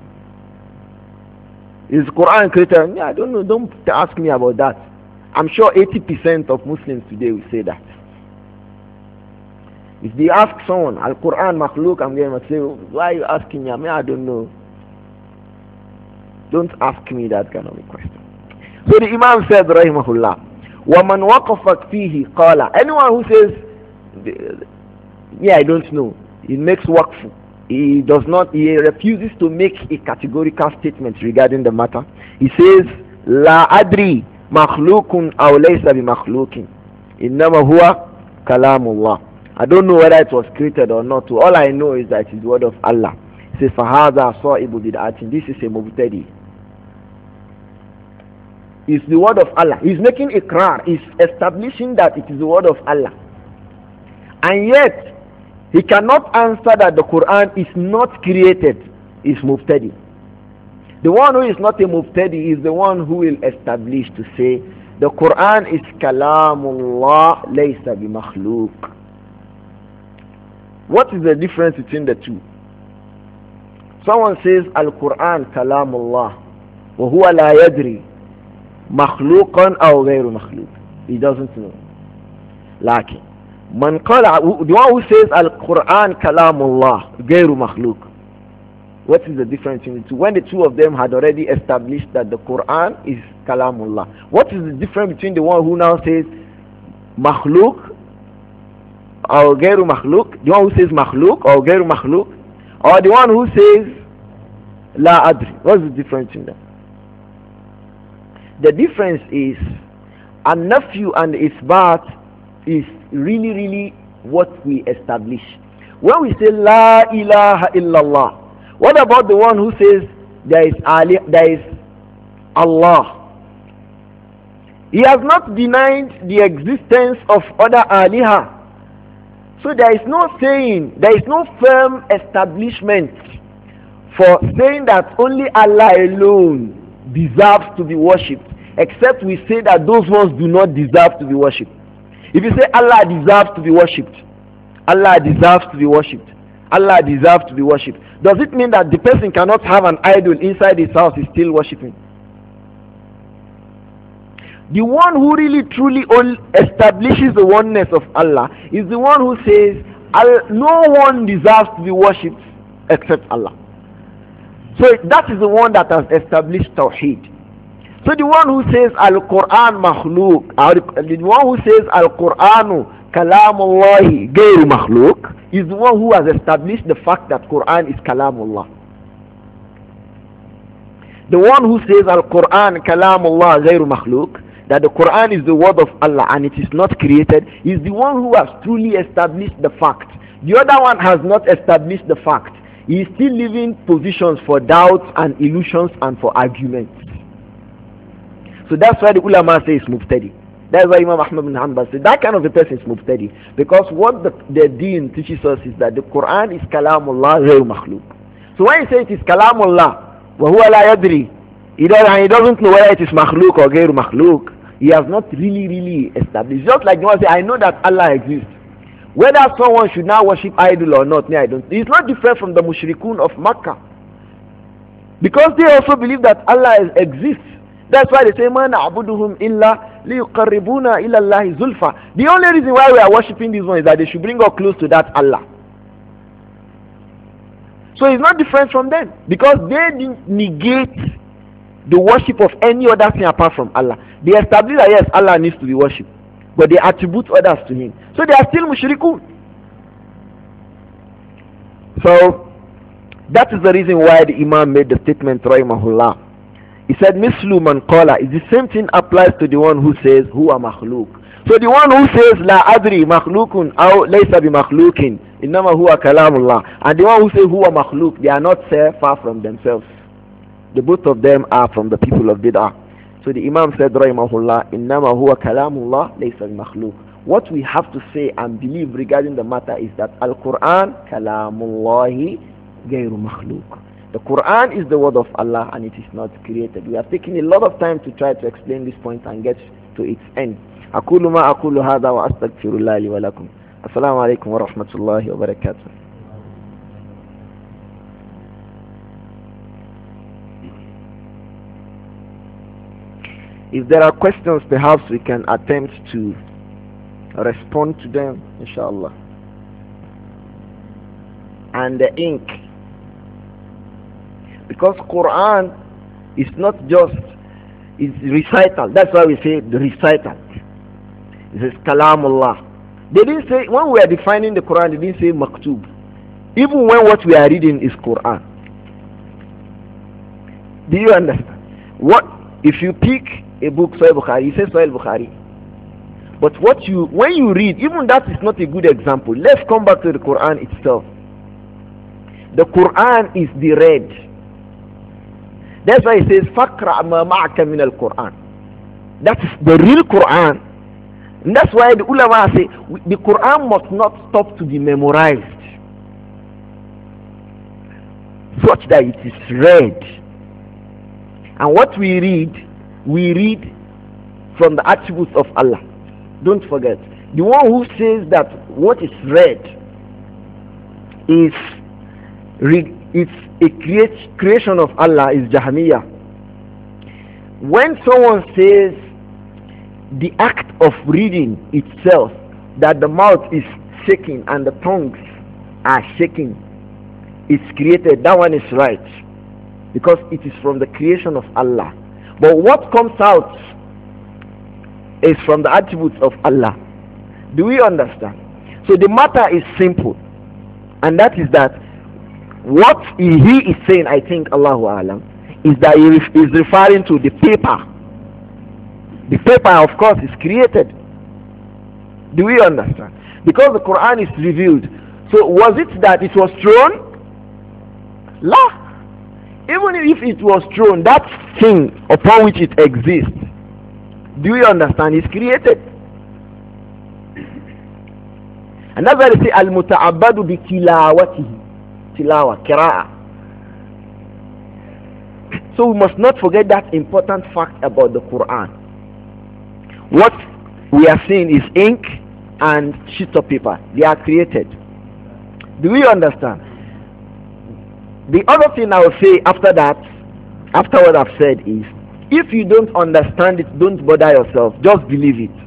is Quran creator? Me I don't know, don't ask me about that. I'm sure 80% of Muslims today will say that. If they ask someone, Al-Quran makhluk, I'm going to say, why are you asking me? I mean, I don't know. Don't ask me that kind of a question. So the Imam said, rahimahullah, وَمَنْ وَقَفَتْ فِيهِ قَالَ. Anyone who says, yeah, I don't know, he makes waqf. He refuses to make a categorical statement regarding the matter. He says, La adri makhlukun aw laysa bi makhlukin. Innama huwa kalamullah. I don't know whether it was created or not. All I know is that it is the word of Allah. He says, فَهَذَا صَائِبُ بِدْعَةٍ. This is a mubtadi. It's the word of Allah. He's making iqrar. He's establishing that it is the word of Allah. And yet, he cannot answer that the Quran is not created. It's mubtadi. The one who is not a mubtadi is the one who will establish to say the Quran is kalamullah laysa bi makhluk. What is the difference between the two? Someone says al-Quran kalamullah wa huwa la yadri makhluqan aw ghayru makhluk. He doesn't know. Lakin man qala, the one who says al-Quran kalamullah ghayru makhluk. What is the difference between the two? When the two of them had already established that the Quran is kalamullah. What is the difference between the one who now says makhluk or ghayru makhluk, the one who says makhluk or ghayru makhluk, or the one who says la adri? What is the difference in them? The difference is an-nafyu and isbat is really what we establish. When we say la ilaha illallah, what about the one who says there is Allah? He has not denied the existence of other aliha. So there is no saying, there is no firm establishment for saying that only Allah alone deserves to be worshipped, except we say that those ones do not deserve to be worshipped. If you say Allah deserves to be worshipped, Allah deserves to be worshipped, Allah deserves to be worshipped, does it mean that the person cannot have an idol inside his house, is still worshipping? The one who really truly establishes the oneness of Allah is the one who says no one deserves to be worshipped except Allah. So that is the one that has established Tawheed. So the one who says Al-Quran makhluk, or the one who says Al-Quranu Kalamullahi Gayru makhluk, is the one who has established the fact that Quran is Kalamullah. The one who says Al-Quran Kalamullah Gayru makhluk, that the Quran is the word of Allah and it is not created, is the one who has truly established the fact. The other one has not established the fact. He is still leaving positions for doubts and illusions and for arguments. So that's why the ulama says mubtadi. That's why Imam Ahmad bin Hanbal said that kind of a person is mubtadi. Because what the deen teaches us is that the Quran is kalamullah ghayr makhluk. So when you say it is kalamullah, wa huwa la yadri, he doesn't know whether it is makhluk or ghayr makhluk, he has not really established. Just like the one say, I know that Allah exists. Whether someone should now worship idol or not, I don't. It's not different from the mushrikun of Makkah. Because they also believe that Allah exists. That's why they say, "Man a'buduhum illa liyuqarribuna ila Allahi zulfa." The only reason why we are worshiping this one is that they should bring us close to that Allah. So it's not different from them, because they negate the worship of any other thing apart from Allah. They establish that yes, Allah needs to be worshipped, but they attribute others to Him. So they are still mushrikun. So that is the reason why the Imam made the statement, rahimahullah. He said, Mislu man qala, is the same thing applies to the one who says, huwa makhluk. So the one who says, la adri makhlukun aw laysa bi makhlukin, innama huwa kalamullah. And the one who says, huwa makhluk, they are not far from themselves. The both of them are from the people of bid'ah. So the Imam said, rahimahullah, innama huwa kalamullah laysa bi makhluk. What we have to say and believe regarding the matter is that Al-Quran kalamullahi ghayru makhluk. The Quran is the word of Allah and it is not created. We have taken a lot of time to try to explain this point and get to its end. أقول ما أقول هذا وأستغفر الله لي ولكم. السلام عليكم ورحمة الله وبركاته. If there are questions, perhaps we can attempt to respond to them, inshallah. And the ink. Because Quran is not just is recital. That's why we say the recital. It says Kalamullah. They didn't say, when we are defining the Quran, they didn't say maktub. Even when what we are reading is Quran. Do you understand? What if you pick a book, Sahih Bukhari, it says Sahih Bukhari. But when you read, even that is not a good example. Let's come back to the Quran itself. The Quran is the read. That's why it says Fakra ma ma'aka min al-Quran. That is the real Quran. And that's why the ulama say the Quran must not stop to be memorized, such that it is read. And what we read from the attributes of Allah. Don't forget, the one who says that what is read is a creation of Allah is Jahmiyyah. When someone says the act of reading itself, that the mouth is shaking and the tongues are shaking, is created, that one is right, because it is from the creation of Allah. But what comes out is from the attributes of Allah. Do we understand? So the matter is simple, and that is that what he is saying, I think, Allahu Alam, is that he is referring to the paper. The paper, of course, is created. Do we understand? Because the Quran is revealed. So was it that it was thrown? La. Even if it was thrown, that thing upon which it exists, do you understand, is created. And that's why they say al-muta'abbadu bi tilawatihi. Tilawa, qira'ah. So we must not forget that important fact about the Quran. What we are seeing is ink and sheets of paper. They are created. Do we understand? The other thing I will say after that, after what I've said is, if you don't understand it, don't bother yourself. Just believe it.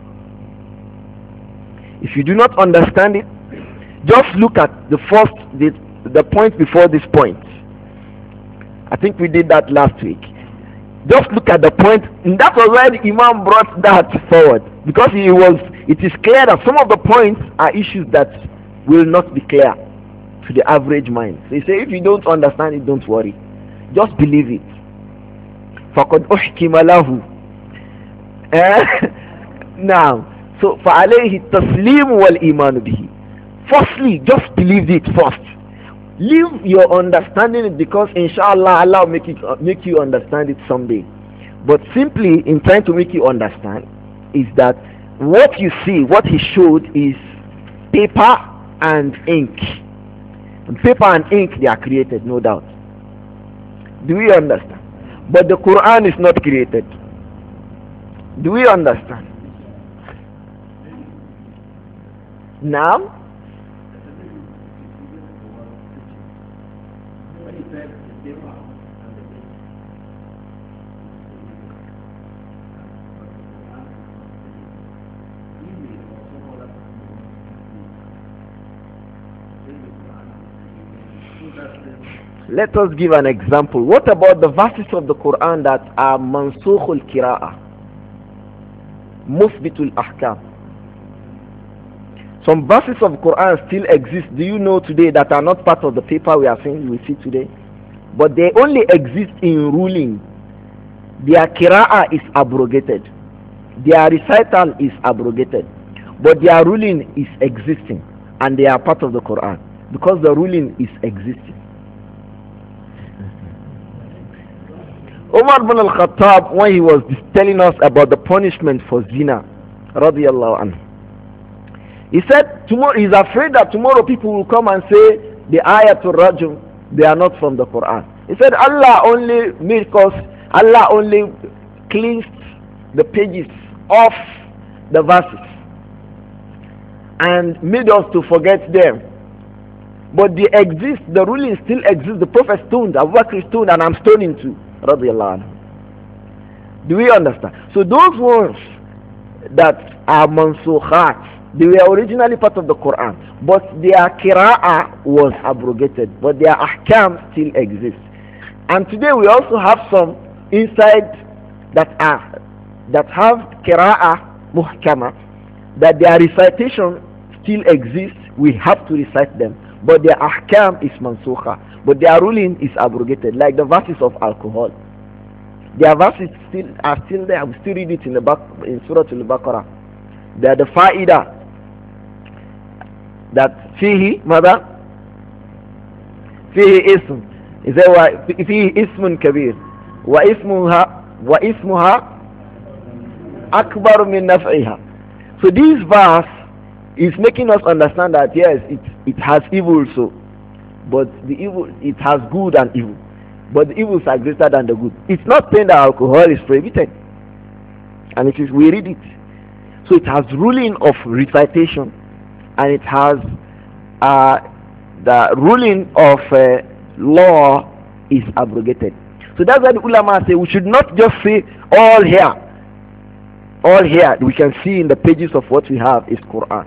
If you do not understand it, just look at the point before this point. I think we did that last week. Just look at the point, and that was why the Imam brought that forward, because it is clear that some of the points are issues that will not be clear to the average mind. So he say, if you don't understand it, don't worry, just believe it. فَقَدْ أُحْكِمَ لَهُ. Now, so فَعَلَيْهِ التَّسْلِيمُ وَالْإِيمَانُ بِهِ. Firstly, just believe it first. Leave your understanding it, because inshallah Allah will make you understand it someday. But simply in trying to make you understand is that what you see, what he showed is paper and ink. And paper and ink, they are created, no doubt. Do we understand? But the Quran is not created. Do we understand? Now, let us give an example. What about the verses of the Quran that are mansukhul qira'ah, musbitul ahkam? Some verses of Quran still exist, do you know, today, that are not part of the paper we see today, but they only exist in ruling. Their qira'ah is abrogated, their recital is abrogated, but their ruling is existing, and they are part of the Quran because the ruling is existing. Umar ibn al-Khattab, when he was telling us about the punishment for zina, radiyallahu anhu, he said tomorrow he's afraid that tomorrow people will come and say the ayatul rajm, they are not from the Quran. He said Allah only cleansed the pages of the verses and made us to forget them. But they exist, the ruling still exists. The Prophet stoned, Abu Bakr stoned, and I'm stoning too. Radiallahu anhu. Do we understand? So those ones that are mansukhat, they were originally part of the Quran, but their qira'ah was abrogated, but their ahkam still exists. And today we also have some inside that have qira'ah muhkama, that their recitation still exists. We have to recite them, but their ahkam is mansukha, but their ruling is abrogated, like the verses of alcohol. Their verses are still there. We still read it in Surah Al-Baqarah. They are the fa'idah that fihi mada fihi ism, is there fihi ismun kabir wa ismuha akbar min naf'iha. So this verse is making us understand that yes, it has evil, so, but the evil, it has good and evil, but the evils are greater than the good. It's not saying that alcohol is prohibited, and it is, we read it. So it has ruling of recitation, and it has the ruling of law is abrogated. So that's why the ulama say we should not just say all here we can see in the pages of what we have is Quran.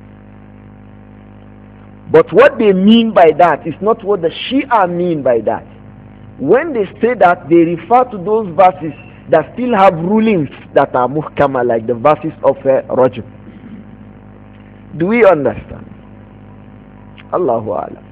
But what they mean by that is not what the Shia mean by that. When they say that, they refer to those verses that still have rulings that are muhkama, like the verses of Rajm. Do we understand? Allahu A'lam.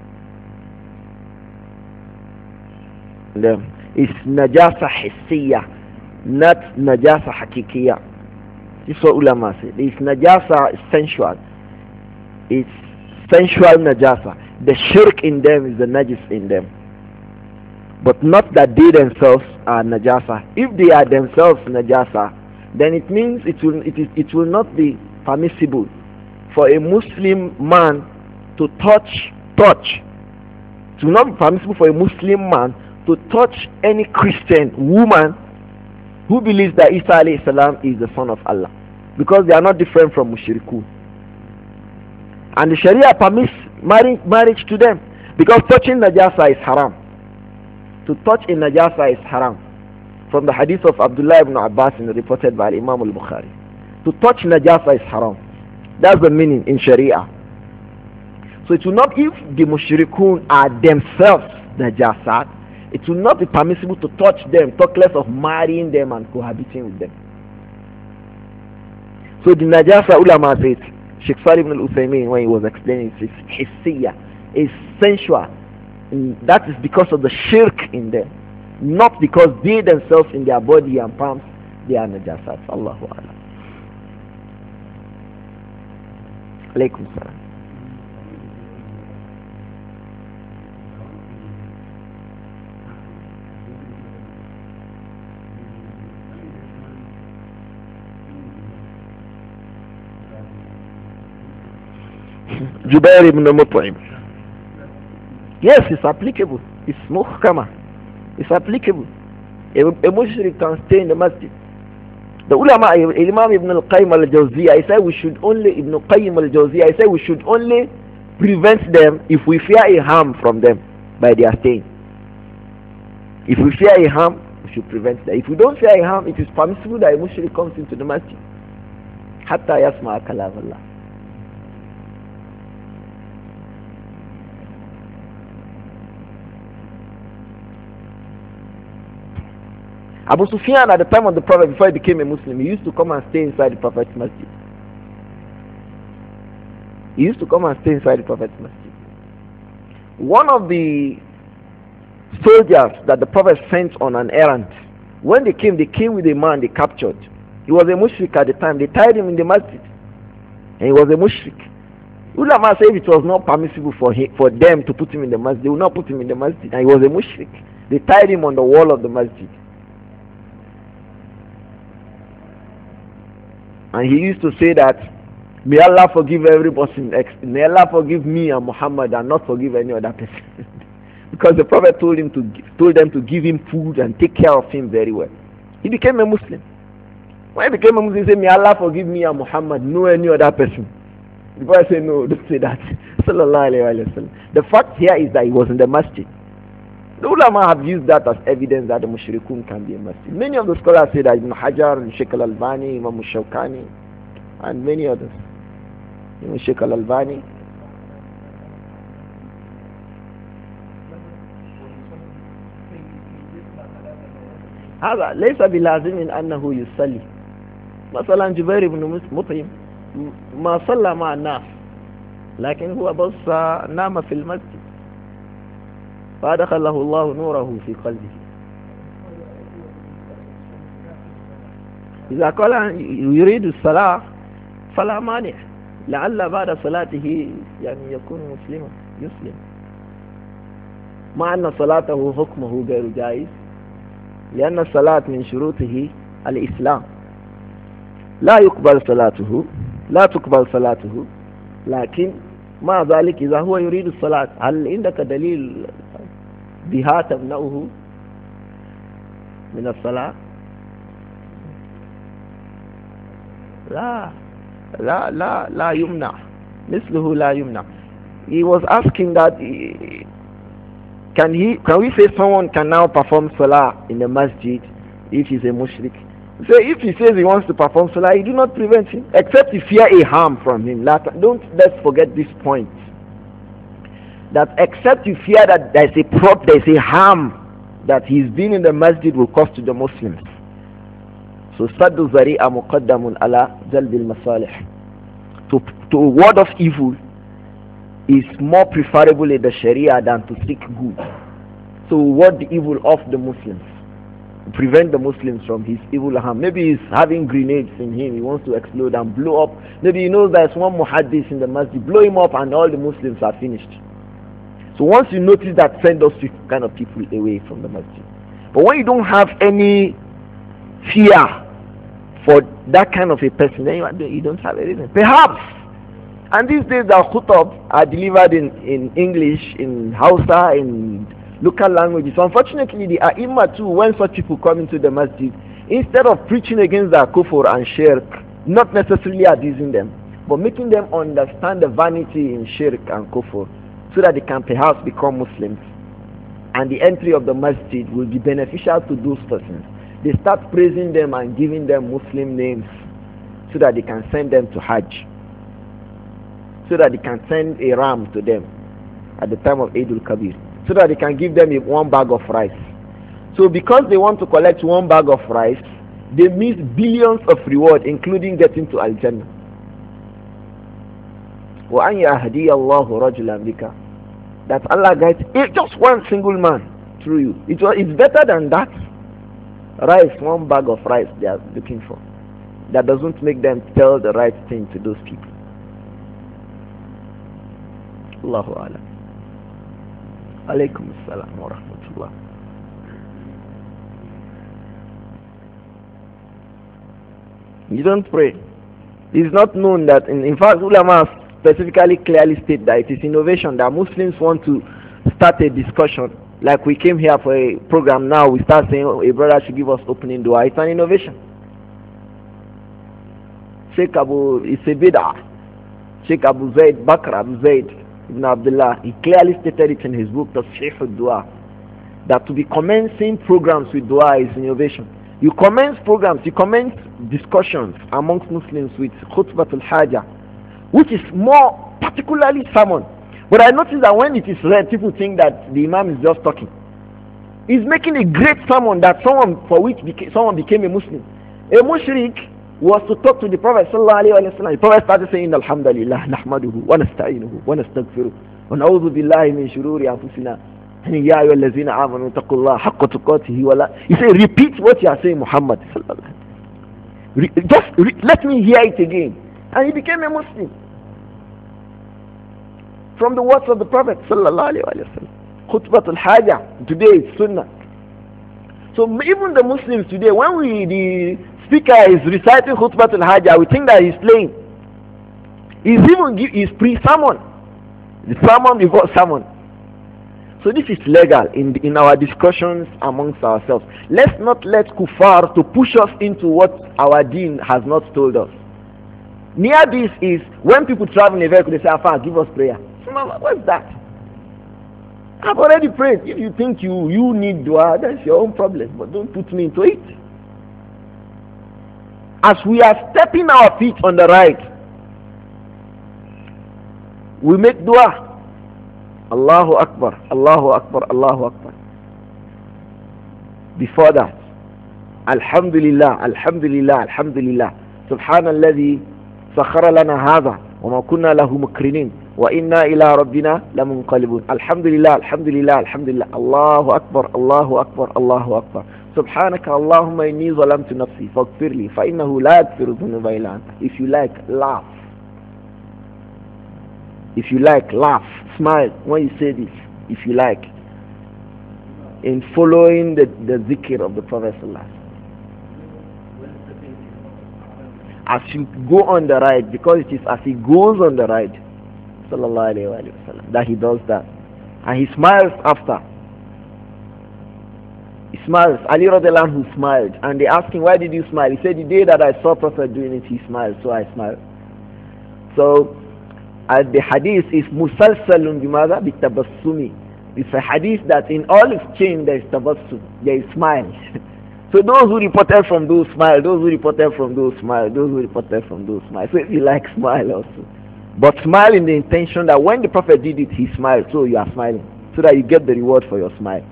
It's najasa hissiya, not najasa hakikiya. This is what ulama say. It's najasa sensual. It's sensual najasa. The shirk in them is the najis in them, but not that they themselves are najasa. If they are themselves najasa, then it means it will not be permissible for a Muslim man to touch. It will not be permissible for a Muslim man to touch any Christian woman who believes that Isa alayhi salam is the son of Allah, because they are not different from mushrikun. And the Sharia permits marriage to them. Because touching najasa is haram. To touch a najasa is haram. From the hadith of Abdullah ibn Abbas reported by Imam al-Bukhari. To touch najasa is haram. That's the meaning in Sharia. So it will not, if the mushrikun are themselves najasat, it will not be permissible to touch them, talk less of marrying them and cohabiting with them. So the najasa ulama says, Sheikh Salih ibn al-Uthaymeen, when he was explaining, it is hissiyah, is sensual. And that is because of the shirk in them, not because they themselves in their body and palms, they are najasat. Allahu Akbar. Alaykum salam. Jubair ibn Mut'im. Yes, it's applicable. It's muhkama. It's applicable. A mushrik can stay in the masjid. The ulama, Imam Ibn al-Qayyim al-Jawziyah, I say we should only, Ibn al-Qayyim al-Jawziyah, I say we should only prevent them if we fear a harm from them by their staying. If we fear a harm, we should prevent that. If we don't fear a harm, it is permissible that a mushrik comes into the masjid. Hatta yasma'a kalam Allah. Abu Sufyan at the time of the Prophet, before he became a Muslim, he used to come and stay inside the Prophet's masjid. He used to come and stay inside the Prophet's masjid. One of the soldiers that the Prophet sent on an errand, when they came with a man they captured. He was a mushrik at the time. They tied him in the masjid. And he was a mushrik. Ulama said if it was not permissible for them to put him in the masjid, they would not put him in the masjid. And he was a mushrik. They tied him on the wall of the masjid. And he used to say that, may Allah forgive every person, may Allah forgive me and Muhammad and not forgive any other person. Because the Prophet told them to give him food and take care of him very well. He became a Muslim. When he became a Muslim, he said, may Allah forgive me and Muhammad, no any other person. The Prophet said, no, don't say that. Sallallahu alayhi wa sallam. The fact here is that he was in the masjid. The ulama have used that as evidence that the mushrikun can be a masjid. Many of the scholars say that Ibn Hajar, Sheikh al-Albani, Imam al-Shawkani, and many others. Imam Sheikh al-Albani. هذا ليس بلازم أنه يصلي. مثلا جبير بن مطعم ما صلى مع الناس لكن هو بص نام في المسجد فأدخله الله نوره في قلبه. إذا قال يريد الصلاة فلا مانع لعل بعد صلاته يعني يكون مسلما يسلم مع أن صلاته حكمه غير جائز لأن الصلاة من شروطه الإسلام لا تقبل صلاته لكن مع ذلك إذا هو يريد الصلاة هل عندك دليل بها تمنعه من الصلاة؟ لا يمنع مثله لا يمنع. He was asking that can we say someone can now perform salah in the masjid if he's a mushrik? So if he says he wants to perform salah, you do not prevent him except you fear a harm from him. Let's forget this point. That except you fear that there's a harm that he's been in the masjid will cause to the Muslims. So saddu zari'a muqaddamun ala jalbil masalih. To ward off evil is more preferable in the Sharia than to seek good. So ward the evil off the Muslims. Prevent the Muslims from his evil harm. Maybe he's having grenades in him. He wants to explode and blow up. Maybe he knows there's one muhaddis in the masjid. Blow him up and all the Muslims are finished. So once you notice that, send those kind of people away from the masjid. But when you don't have any fear for that kind of a person, then you don't have a reason. Perhaps, and these days the khutab are delivered in English, in Hausa, in local languages. So unfortunately, the ai too, when such people come into the masjid, instead of preaching against the kufr and shirk, not necessarily abusing them, but making them understand the vanity in shirk and kufr, so that they can perhaps become Muslims. And the entry of the masjid will be beneficial to those persons. They start praising them and giving them Muslim names, so that they can send them to Hajj, so that they can send a ram to them at the time of Eid al-Kabir, so that they can give them one bag of rice. So because they want to collect one bag of rice, they miss billions of reward, including getting to Al-Jannah. وَأَنْ يَهْدِيَ اللَّهُ رَجُلًا بِكَ, that Allah guides just one single man through you. It's better than that. Rice, one bag of rice they are looking for. That doesn't make them tell the right thing to those people. Allahu Alam. Alaykum assalam wa rahmatullah. You don't pray. It's not known that, in fact, ulama specifically clearly state that it is innovation, that Muslims want to start a discussion. Like we came here for a program now, we start saying, oh, a brother should give us opening dua. It's an innovation. Sheikh Abu, it's a bid'ah. Sheikh Abu Zaid, Bakr Abu Zaid Ibn Abdullah, he clearly stated it in his book, Tasheeh al-Dua, that to be commencing programs with dua is innovation. You commence programs, you commence discussions amongst Muslims with khutbatul hajah, which is more particularly sermon. But I notice that when it is read, people think that the Imam is just talking. He's making a great sermon that someone became a Muslim. A mushrik was to talk to the Prophet sallallahu alaihi wasallam. The Prophet started saying, Alhamdulillah, nahmaduhu, wa nasta'inuhu, wa nastaghfiruh, wa na'udhu billahi min shururi anfusina. Ya ayyuhallazina amanu taqullaha haqqa tuqatih wa la. He said, repeat what you are saying, Muhammad sallallahu alaihi wasallam. Let me hear it again. And he became a Muslim from the words of the Prophet sallallahu alaihi wasallam. Khutbatul hajah today is sunnah. So even the Muslims today, when the speaker is reciting khutbatul hajah, we think that he's playing. He's pre-sermon, the sermon before sermon. So this is legal in our discussions amongst ourselves. Let's not let kuffar to push us into what our deen has not told us. Near this is when people travel in a vehicle, they say, Afar, give us prayer. What's that? I've already prayed. If you think you need dua, that's your own problem. But don't put me into it. As we are stepping our feet on the right, we make dua. Allahu Akbar, Allahu Akbar, Allahu Akbar. Before that, Alhamdulillah, Alhamdulillah, Alhamdulillah. Subhanalladhi sakhara lana hadha wa ma kunna lahu mukrinin wa inna ila rabbina lamunqalibun. Alhamdulillah, Alhamdulillah, Alhamdulillah. Allahu Akbar, Allahu Akbar, Allahu Akbar. Subhanaka Allahumma inni zalamtu nafsi faghfirli fa innahu la yaghfiru dhunuba illa anta. If you like, laugh. If you like, laugh, smile when you say this, if you like, in following the zikr of the Prophet sallallahu alaihi wasallam. As you go on the ride, because it is as he goes on the ride, sallallahu alaihi wasallam, that he does that, and he smiles after. He smiles. Ali radiallahu anhu smiled, and they asked him, why did you smile? He said, the day that I saw Prophet doing it, he smiled, so I smiled. So the hadith is musalsalun bimada bitabassumi. It's a hadith that in all its chain there is tabassum, there is smile. So those who reported from those smile, those who reported from those smile, those who reported from those smile. So if you like, smile also. But smile in the intention that when the Prophet did it, he smiled, so you are smiling, so that you get the reward for your smile.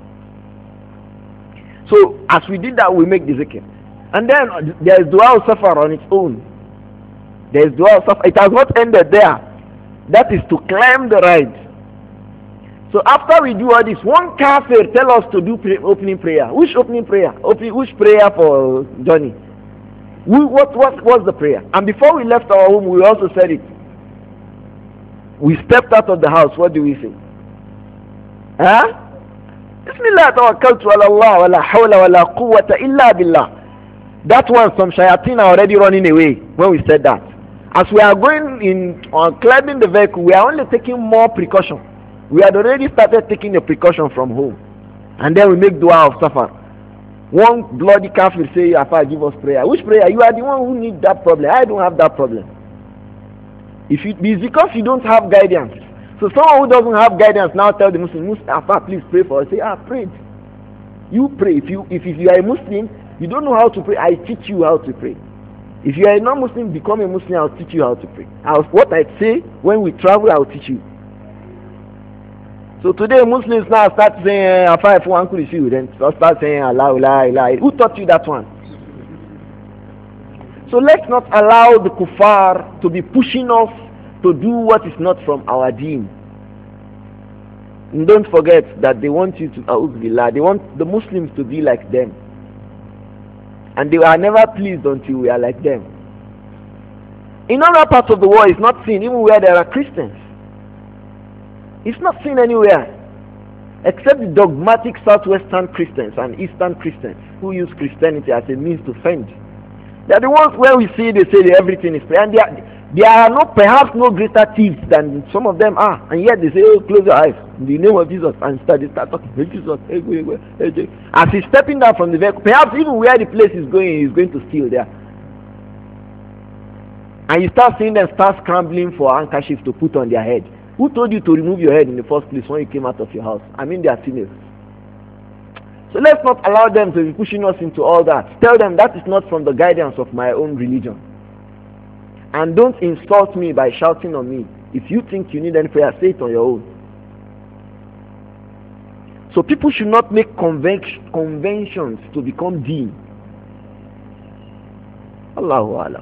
So as we did that, we make the zikr. And then there is dua al-safar on its own. There is dua al-safar. It has not ended there. That is to climb the ride. So after we do all this, one kafir tell us to do opening prayer. Which opening prayer? Which prayer for journey? What's the prayer? And before we left our home, we also said it. We stepped out of the house. What do we say? Huh? Bismillah tawakkaltu ala Allah wa la hawla wa la quwwata illa billah. That one, some shayateen are already running away when we said that. As we are going on climbing the vehicle, we are only taking more precaution. We had already started taking the precaution from home. And then we make dua of safar. One bloody kafir say, Afar, give us prayer. Which prayer? You are the one who needs that problem. I don't have that problem. It's because you don't have guidance. So someone who doesn't have guidance now tell the Muslim, please pray for us. Say, pray. You pray. If you are a Muslim, you don't know how to pray, I teach you how to pray. If you are a non-Muslim, become a Muslim, I'll teach you how to pray. What I say, when we travel, I'll teach you. So today Muslims now start saying, then start saying, Allah, Allah, Allah. Who taught you that one? So let's not allow the kuffar to be pushing us to do what is not from our deen. And don't forget that they want you to, they want the Muslims to be like them. And they are never pleased until we are like them. In other parts of the world, it's not seen, even where there are Christians. It's not seen anywhere. Except the dogmatic southwestern Christians and eastern Christians who use Christianity as a means to fend. They are the ones where we see, they say that everything is prayer. And they are perhaps no greater thieves than some of them are. And yet they say, close your eyes in the name of Jesus, and they start talking, hey, Jesus, hey, hey. As he's stepping down from the vehicle, perhaps even where the place is going, he's going to steal there. And you start seeing them start scrambling for handkerchiefs to put on their head. Who told you to remove your head in the first place when you came out of your house? I mean, they are females. So let's not allow them to be pushing us into all that. Tell them that is not from the guidance of my own religion. And don't insult me by shouting on me. If you think you need any prayer, say it on your own. So people should not make conventions to become deen. Allahu Alam.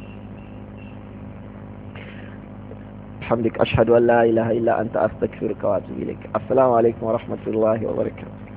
الحمدك أشهد أن لا إله إلا أنت أستغفرك وأتوب إليك. السلام عليكم ورحمة الله وبركاته.